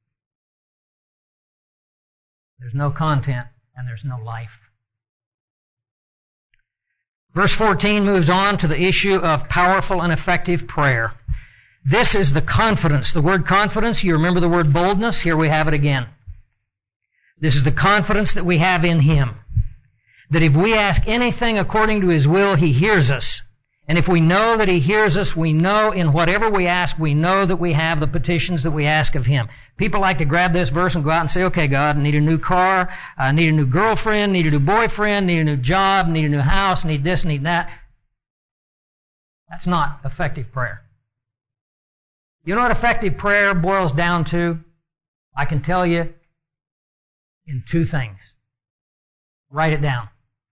There's no content and there's no life. Verse 14 moves on to the issue of powerful and effective prayer. This is the confidence. The word confidence, you remember the word boldness? Here we have it again. This is the confidence that we have in Him. That if we ask anything according to His will, He hears us. And if we know that He hears us, we know in whatever we ask, we know that we have the petitions that we ask of Him. People like to grab this verse and go out and say, okay, God, I need a new car, I need a new girlfriend, need a new boyfriend, need a new job, need a new house, need this, need that. That's not effective prayer. You know what effective prayer boils down to? I can tell you in two things. Write it down.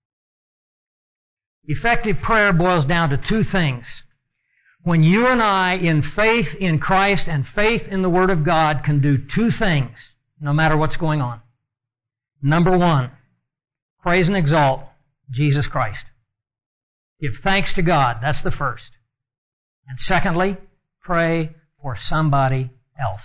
Effective prayer boils down to two things. When you and I, in faith in Christ and faith in the Word of God, can do two things, no matter what's going on. Number one, praise and exalt Jesus Christ. Give thanks to God. That's the first. And secondly, pray for somebody else.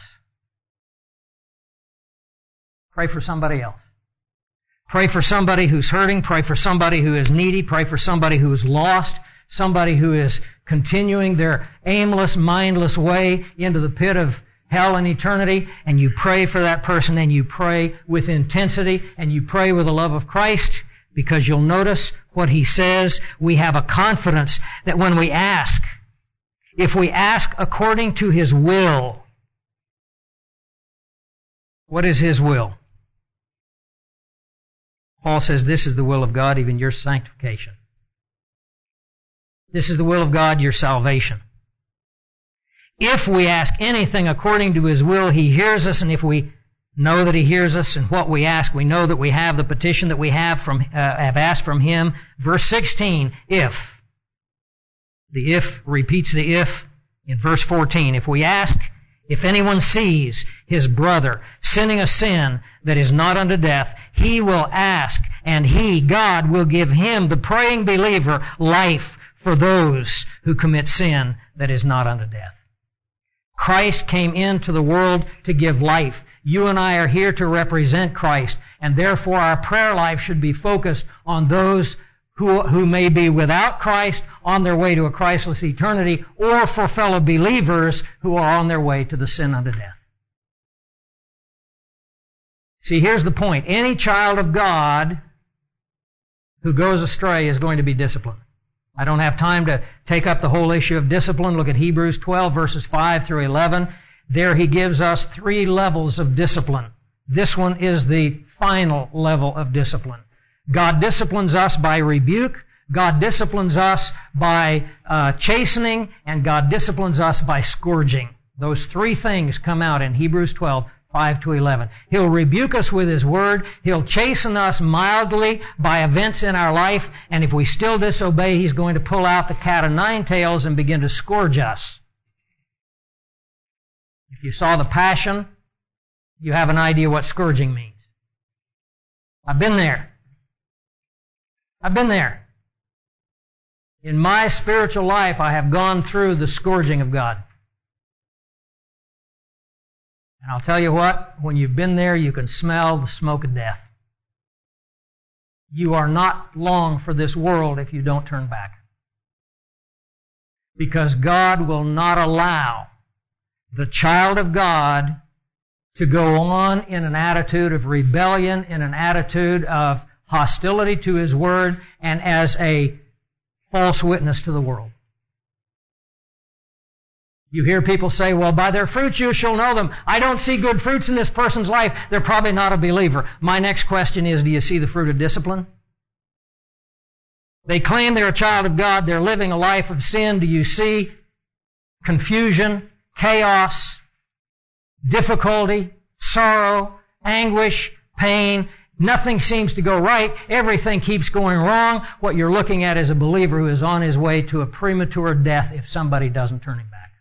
Pray for somebody else. Pray for somebody who's hurting. Pray for somebody who is needy. Pray for somebody who is lost. Somebody who is continuing their aimless, mindless way into the pit of hell and eternity. And you pray for that person, and you pray with intensity, and you pray with the love of Christ, because you'll notice what He says. We have a confidence that when we ask, if we ask according to His will, what is His will? Paul says this is the will of God, even your sanctification. This is the will of God, your salvation. If we ask anything according to His will, He hears us, and if we know that He hears us and what we ask, we know that we have the petition that we have asked from Him. Verse 16, if. The if repeats the if in verse 14. If we ask, if anyone sees his brother sinning a sin that is not unto death, he will ask, and He, God, will give him, the praying believer, life for those who commit sin that is not unto death. Christ came into the world to give life. You and I are here to represent Christ, and therefore our prayer life should be focused on those who may be without Christ, on their way to a Christless eternity, or for fellow believers who are on their way to the sin unto death. See, here's the point. Any child of God who goes astray is going to be disciplined. I don't have time to take up the whole issue of discipline. Look at Hebrews 12, verses 5 through 11. There He gives us 3 levels of discipline. This one is the final level of discipline. God disciplines us by rebuke, God disciplines us by chastening, and God disciplines us by scourging. Those 3 things come out in Hebrews 12, 5-11. He'll rebuke us with His Word. He'll chasten us mildly by events in our life. And if we still disobey, He's going to pull out the cat o' nine tails and begin to scourge us. If you saw The Passion, you have an idea what scourging means. I've been there. I've been there. In my spiritual life, I have gone through the scourging of God. And I'll tell you what, when you've been there, you can smell the smoke of death. You are not long for this world if you don't turn back. Because God will not allow the child of God to go on in an attitude of rebellion, in an attitude of hostility to His Word, and as a false witness to the world. You hear people say, well, by their fruits you shall know them. I don't see good fruits in this person's life. They're probably not a believer. My next question is, do you see the fruit of discipline? They claim they're a child of God. They're living a life of sin. Do you see confusion, chaos, difficulty, sorrow, anguish, pain? Nothing seems to go right. Everything keeps going wrong. What you're looking at is a believer who is on his way to a premature death if somebody doesn't turn him back.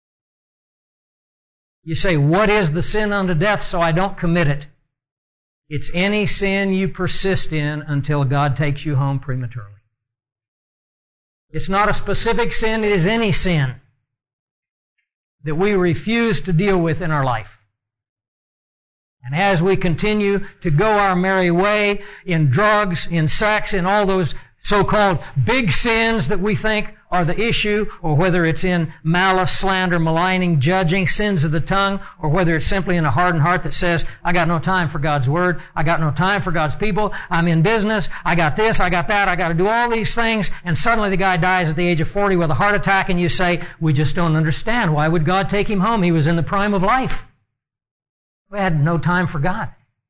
You say, what is the sin unto death so I don't commit it? It's any sin you persist in until God takes you home prematurely. It's not a specific sin, it is any sin that we refuse to deal with in our life. And as we continue to go our merry way in drugs, in sex, in all those so-called big sins that we think are the issue, or whether it's in malice, slander, maligning, judging, sins of the tongue, or whether it's simply in a hardened heart that says, I got no time for God's Word, I got no time for God's people, I'm in business, I got this, I got that, I got to do all these things, and suddenly the guy dies at the age of 40 with a heart attack, and you say, we just don't understand. Why would God take him home? He was in the prime of life. We had no time for God.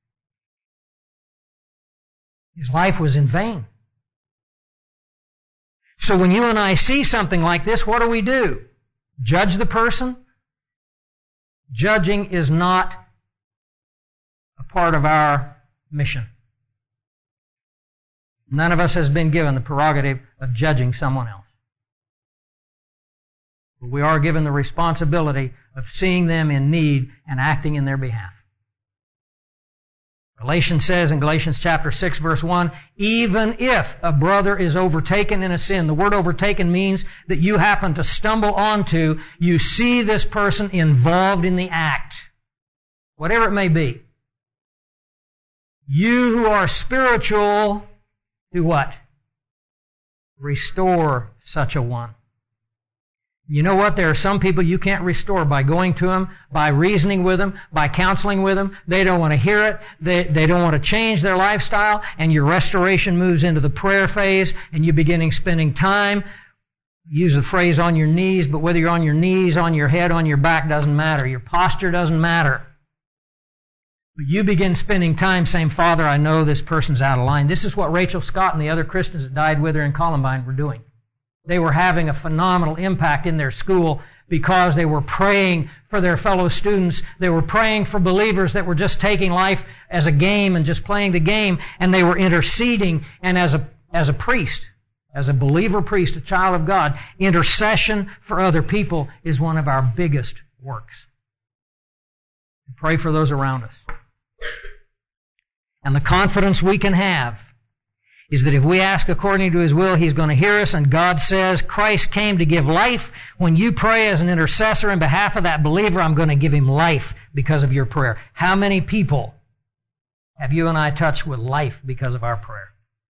His life was in vain. So when you and I see something like this, what do? Judge the person? Judging is not a part of our mission. None of us has been given the prerogative of judging someone else. But we are given the responsibility of seeing them in need and acting in their behalf. Galatians says in Galatians chapter 6 verse 1, even if a brother is overtaken in a sin, the word overtaken means that you happen to stumble onto, you see this person involved in the act, whatever it may be. You who are spiritual, do what? Restore such a one. You know what? There are some people you can't restore by going to them, by reasoning with them, by counseling with them. They don't want to hear it. They don't want to change their lifestyle. And your restoration moves into the prayer phase, and you begin spending time. Use the phrase on your knees, but whether you're on your knees, on your head, on your back, doesn't matter. Your posture doesn't matter. But you begin spending time saying, Father, I know this person's out of line. This is what Rachel Scott and the other Christians that died with her in Columbine were doing. They were having a phenomenal impact in their school because they were praying for their fellow students. They were praying for believers that were just taking life as a game and just playing the game, and they were interceding. And as a priest, as a believer priest, a child of God, intercession for other people is one of our biggest works. Pray for those around us. And the confidence we can have is that if we ask according to His will, He's going to hear us, and God says, Christ came to give life. When you pray as an intercessor in behalf of that believer, I'm going to give him life because of your prayer. How many people have you and I touched with life because of our prayer?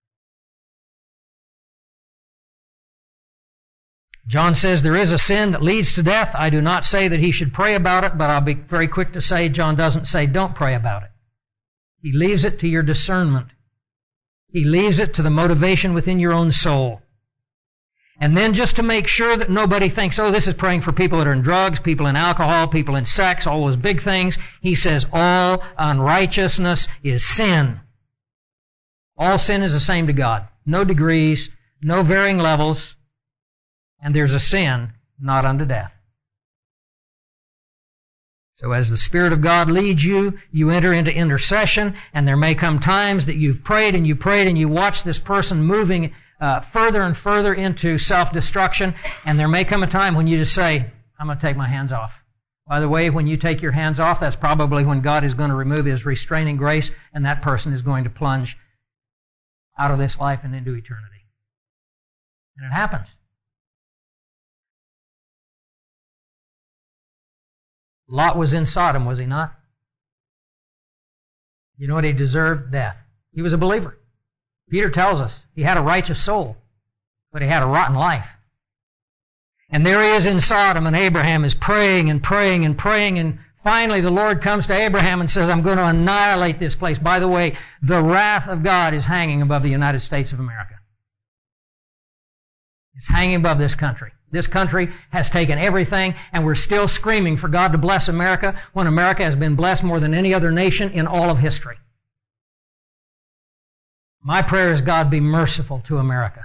John says there is a sin that leads to death. I do not say that he should pray about it, but I'll be very quick to say John doesn't say don't pray about it. He leaves it to your discernment. He leaves it to the motivation within your own soul. And then just to make sure that nobody thinks, oh, this is praying for people that are in drugs, people in alcohol, people in sex, all those big things. He says all unrighteousness is sin. All sin is the same to God. No degrees, no varying levels, and there's a sin not unto death. So as the Spirit of God leads you, you enter into intercession, and there may come times that you've prayed and you watch this person moving further and further into self-destruction, and there may come a time when you just say, I'm going to take my hands off. By the way, when you take your hands off, that's probably when God is going to remove His restraining grace, and that person is going to plunge out of this life and into eternity. And it happens. Lot was in Sodom, was he not? You know what he deserved? Death. He was a believer. Peter tells us he had a righteous soul, but he had a rotten life. And there he is in Sodom, and Abraham is praying and praying and praying, and finally the Lord comes to Abraham and says, I'm going to annihilate this place. By the way, the wrath of God is hanging above the United States of America. It's hanging above this country. This country has taken everything, and we're still screaming for God to bless America when America has been blessed more than any other nation in all of history. My prayer is God be merciful to America.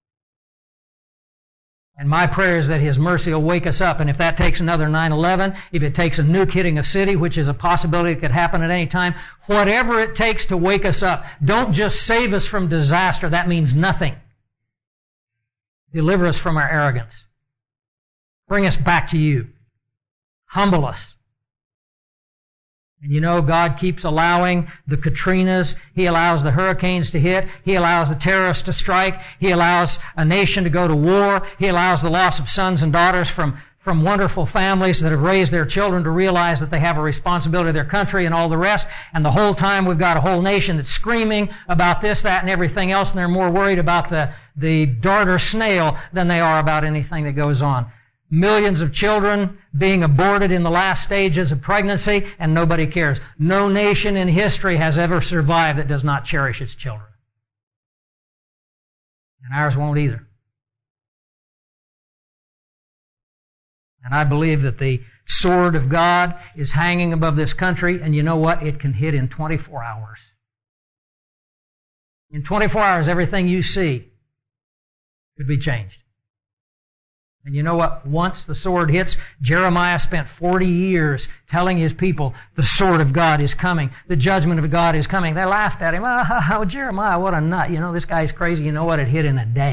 And my prayer is that His mercy will wake us up. And if that takes another 9/11, if it takes a nuke hitting a city, which is a possibility that could happen at any time, whatever it takes to wake us up, don't just save us from disaster. That means nothing. Deliver us from our arrogance. Bring us back to You. Humble us. And you know, God keeps allowing the Katrinas. He allows the hurricanes to hit. He allows the terrorists to strike. He allows a nation to go to war. He allows the loss of sons and daughters from wonderful families that have raised their children to realize that they have a responsibility to their country and all the rest. And the whole time we've got a whole nation that's screaming about this, that, and everything else, and they're more worried about the dart or snail than they are about anything that goes on. Millions of children being aborted in the last stages of pregnancy, and nobody cares. No nation in history has ever survived that does not cherish its children. And ours won't either. And I believe that the sword of God is hanging above this country, and you know what? It can hit in 24 hours. In 24 hours, everything you see could be changed. And you know what? Once the sword hits, Jeremiah spent 40 years telling his people, the sword of God is coming. The judgment of God is coming. They laughed at him. Oh, Jeremiah, what a nut. You know, this guy's crazy. You know what? It hit in a day.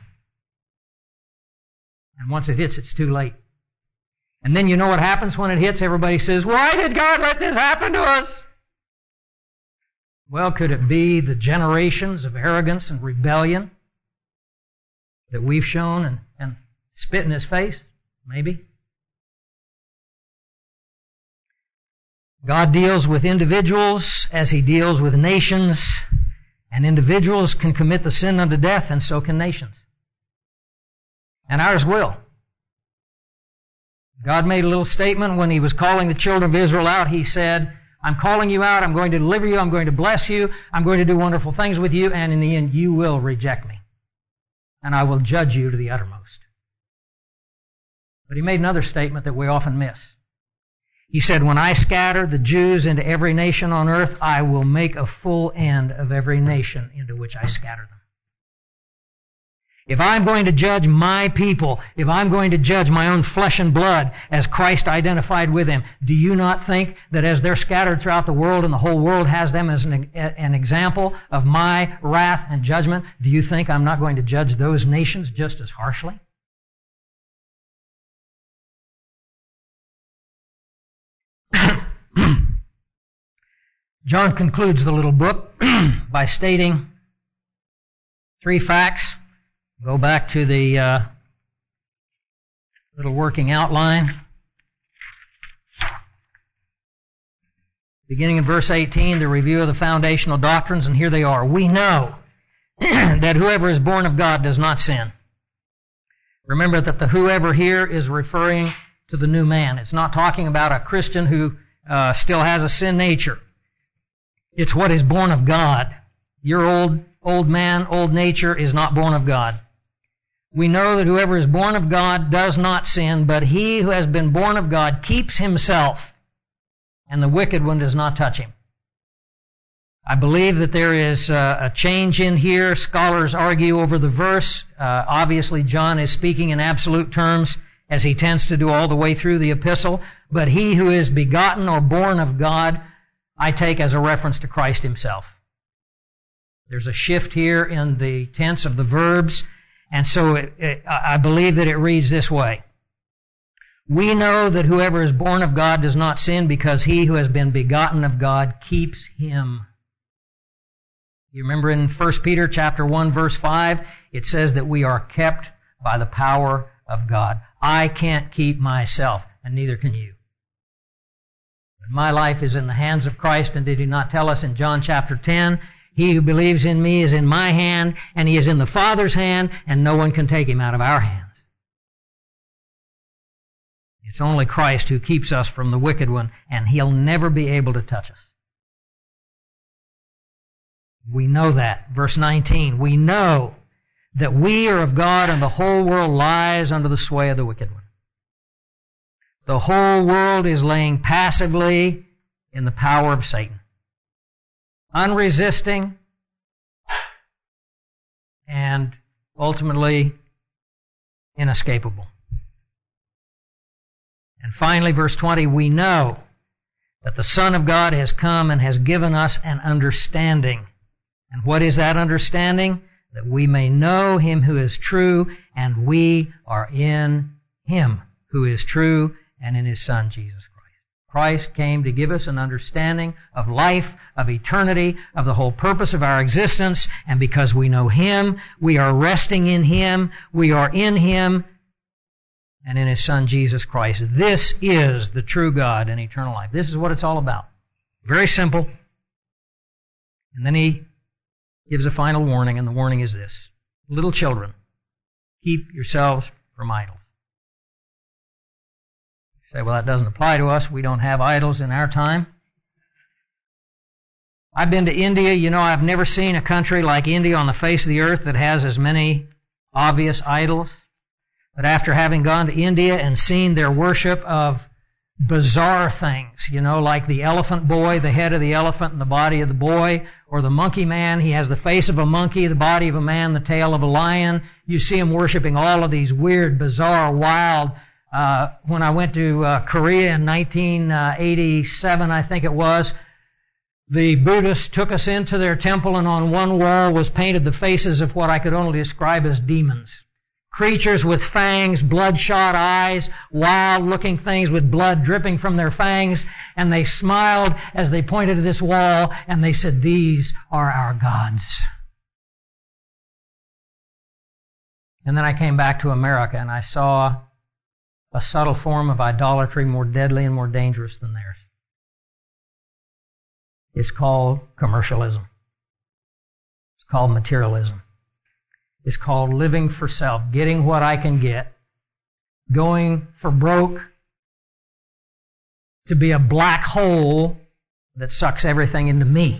And once it hits, it's too late. And then you know what happens when it hits? Everybody says, why did God let this happen to us? Well, could it be the generations of arrogance and rebellion that we've shown and spit in His face? Maybe. God deals with individuals as He deals with nations, and individuals can commit the sin unto death, and so can nations. And ours will. God made a little statement when He was calling the children of Israel out. He said, I'm calling you out, I'm going to deliver you, I'm going to bless you, I'm going to do wonderful things with you, and in the end you will reject me. And I will judge you to the uttermost. But He made another statement that we often miss. He said, when I scatter the Jews into every nation on earth, I will make a full end of every nation into which I scatter them. If I'm going to judge my people, if I'm going to judge my own flesh and blood as Christ identified with them, do you not think that as they're scattered throughout the world and the whole world has them as an example of my wrath and judgment, do you think I'm not going to judge those nations just as harshly? John concludes the little book by stating 3 facts. Go back to the little working outline. Beginning in verse 18, the review of the foundational doctrines, and here they are. We know that whoever is born of God does not sin. Remember that the whoever here is referring to the new man. It's not talking about a Christian who still has a sin nature. It's what is born of God. Your old man, old nature is not born of God. We know that whoever is born of God does not sin, but he who has been born of God keeps himself, and the wicked one does not touch him. I believe that there is a change in here. Scholars argue over the verse. Obviously, John is speaking in absolute terms, as he tends to do all the way through the epistle. but he who is begotten or born of God, I take as a reference to Christ himself. There's a shift here in the tense of the verbs, and so I believe that it reads this way. We know that whoever is born of God does not sin because he who has been begotten of God keeps him. You remember in 1 Peter chapter 1 verse 5, it says that we are kept by the power of God. I can't keep myself, and neither can you. My life is in the hands of Christ, and did he not tell us in John chapter 10, he who believes in me is in my hand, and he is in the Father's hand, and no one can take him out of our hands. It's only Christ who keeps us from the wicked one, and he'll never be able to touch us. We know that. Verse 19, we know that we are of God and the whole world lies under the sway of the wicked one. The whole world is laying passively in the power of Satan. Unresisting and ultimately inescapable. And finally, verse 20, we know that the Son of God has come and has given us an understanding. And what is that understanding? That we may know him who is true, and we are in him who is true, and in his Son, Jesus Christ. Christ came to give us an understanding of life, of eternity, of the whole purpose of our existence, and because we know him, we are resting in him, we are in him, and in his Son, Jesus Christ. This is the true God and eternal life. This is what it's all about. Very simple. And then he gives a final warning, and the warning is this. Little children, keep yourselves from idols. You say, well, that doesn't apply to us. We don't have idols in our time. I've been to India. You know, I've never seen a country like India on the face of the earth that has as many obvious idols. But after having gone to India and seen their worship of bizarre things, you know, like the elephant boy, the head of the elephant and the body of the boy, or the monkey man, he has the face of a monkey, the body of a man, the tail of a lion. You see him worshiping all of these weird, bizarre, wild. When I went to Korea in 1987, I think it was, the Buddhists took us into their temple, and on one wall was painted the faces of what I could only describe as demons. Creatures with fangs, bloodshot eyes, wild-looking things with blood dripping from their fangs, and they smiled as they pointed to this wall, and they said, "These are our gods." And then I came back to America, and I saw a subtle form of idolatry more deadly and more dangerous than theirs. It's called commercialism. It's called materialism. It's called living for self, getting what I can get, going for broke, to be a black hole that sucks everything into me.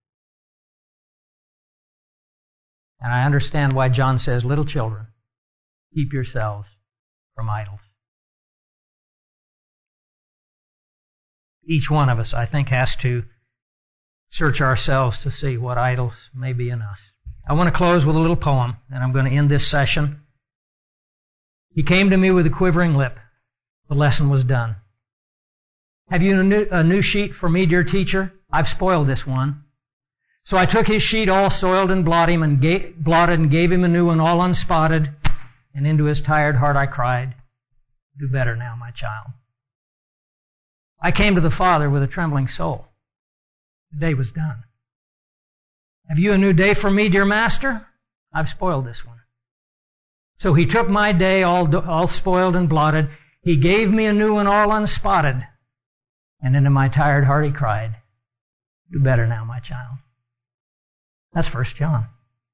And I understand why John says, little children, keep yourselves from idols. Each one of us, I think, has to search ourselves to see what idols may be in us. I want to close with a little poem, and I'm going to end this session. He came to me with a quivering lip. The lesson was done. Have you a new sheet for me, dear teacher? I've spoiled this one. So I took his sheet all soiled and blotted and gave him a new one all unspotted, and into his tired heart I cried, "Do better now, my child." I came to the Father with a trembling soul. The day was done. Have you a new day for me, dear Master? I've spoiled this one. So he took my day all spoiled and blotted. He gave me a new one all unspotted. And into my tired heart he cried, "Do better now, my child." That's 1 John.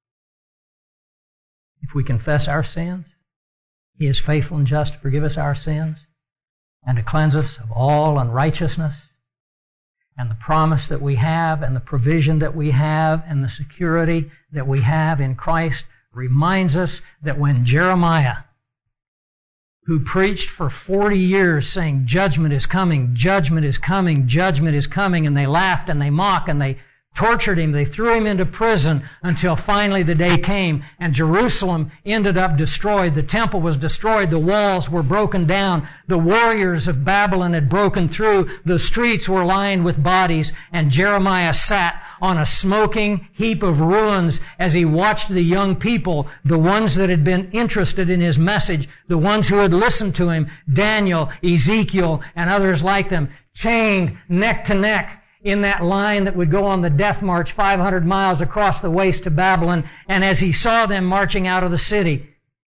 If we confess our sins, he is faithful and just to forgive us our sins and to cleanse us of all unrighteousness. And the promise that we have and the provision that we have and the security that we have in Christ reminds us that when Jeremiah, who preached for 40 years saying, "Judgment is coming, judgment is coming, judgment is coming," and they laughed and they mocked and they tortured him. They threw him into prison until finally the day came and Jerusalem ended up destroyed. The temple was destroyed. The walls were broken down. The warriors of Babylon had broken through. The streets were lined with bodies, and Jeremiah sat on a smoking heap of ruins as he watched the young people, the ones that had been interested in his message, the ones who had listened to him, Daniel, Ezekiel, and others like them, chained neck to neck in that line that would go on the death march 500 miles across the waste to Babylon. And as he saw them marching out of the city,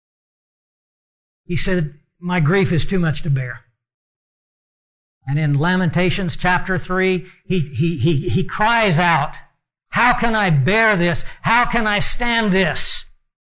he said, "My grief is too much to bear." And in Lamentations chapter 3, he cries out, "How can I bear this? How can I stand this?"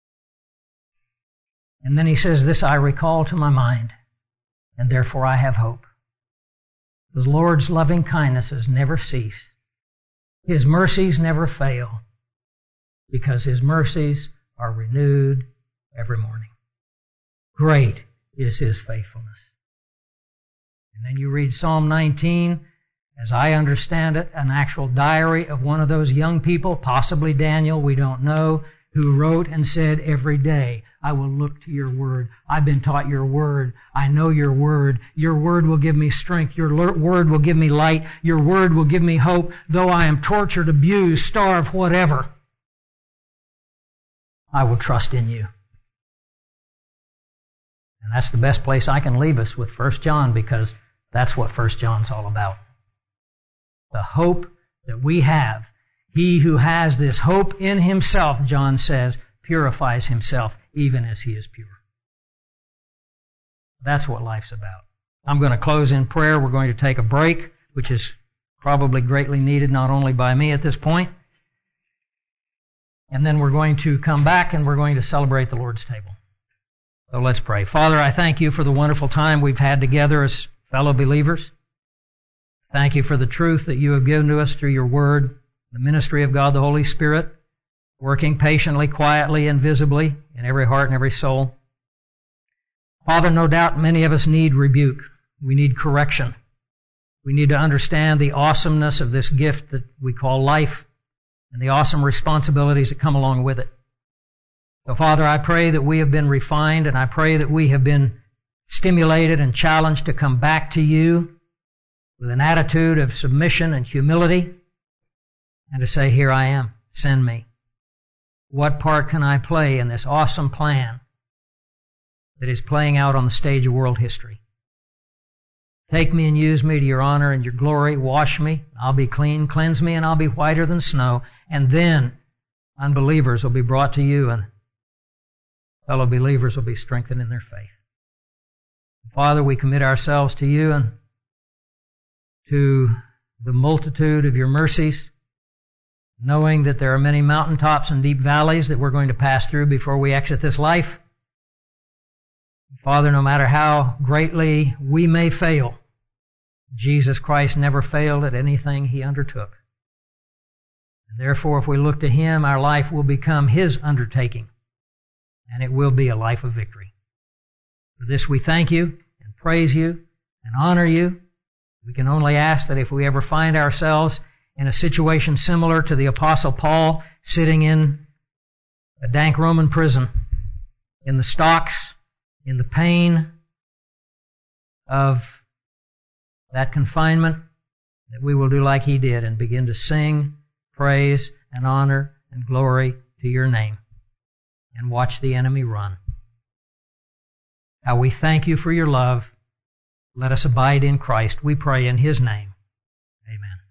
And then he says, "This I recall to my mind, and therefore I have hope. The Lord's loving kindnesses never cease. His mercies never fail, because His mercies are renewed every morning. Great is His faithfulness." And then you read Psalm 19, as I understand it, an actual diary of one of those young people, possibly Daniel, we don't know, who wrote and said, "Every day I will look to your word. I've been taught your word. I know your word. Your word will give me strength. Your word will give me light. Your word will give me hope. Though I am tortured, abused, starved, whatever, I will trust in you." And that's the best place I can leave us with 1 John, because that's what 1 John's all about. The hope that we have. He who has this hope in himself, John says, purifies himself even as he is pure. That's what life's about. I'm going to close in prayer. We're going to take a break, which is probably greatly needed not only by me at this point. And then we're going to come back and we're going to celebrate the Lord's table. So let's pray. Father, I thank you for the wonderful time we've had together as fellow believers. Thank you for the truth that you have given to us through your word, the ministry of God the Holy Spirit, working patiently, quietly, and visibly in every heart and every soul. Father, no doubt many of us need rebuke. We need correction. We need to understand the awesomeness of this gift that we call life and the awesome responsibilities that come along with it. So, Father, I pray that we have been refined, and I pray that we have been stimulated and challenged to come back to you with an attitude of submission and humility, and to say, "Here I am, send me. What part can I play in this awesome plan that is playing out on the stage of world history? Take me and use me to your honor and your glory. Wash me, I'll be clean. Cleanse me, and I'll be whiter than snow." And then unbelievers will be brought to you, and fellow believers will be strengthened in their faith. Father, we commit ourselves to you and to the multitude of your mercies, knowing that there are many mountaintops and deep valleys that we're going to pass through before we exit this life. Father, no matter how greatly we may fail, Jesus Christ never failed at anything He undertook. And therefore, if we look to Him, our life will become His undertaking, and it will be a life of victory. For this we thank you and praise you and honor you. We can only ask that if we ever find ourselves in a situation similar to the Apostle Paul, sitting in a dank Roman prison, in the stocks, in the pain of that confinement, that we will do like he did and begin to sing praise and honor and glory to your name and watch the enemy run. How we thank you for your love. Let us abide in Christ. We pray in His name. Amen.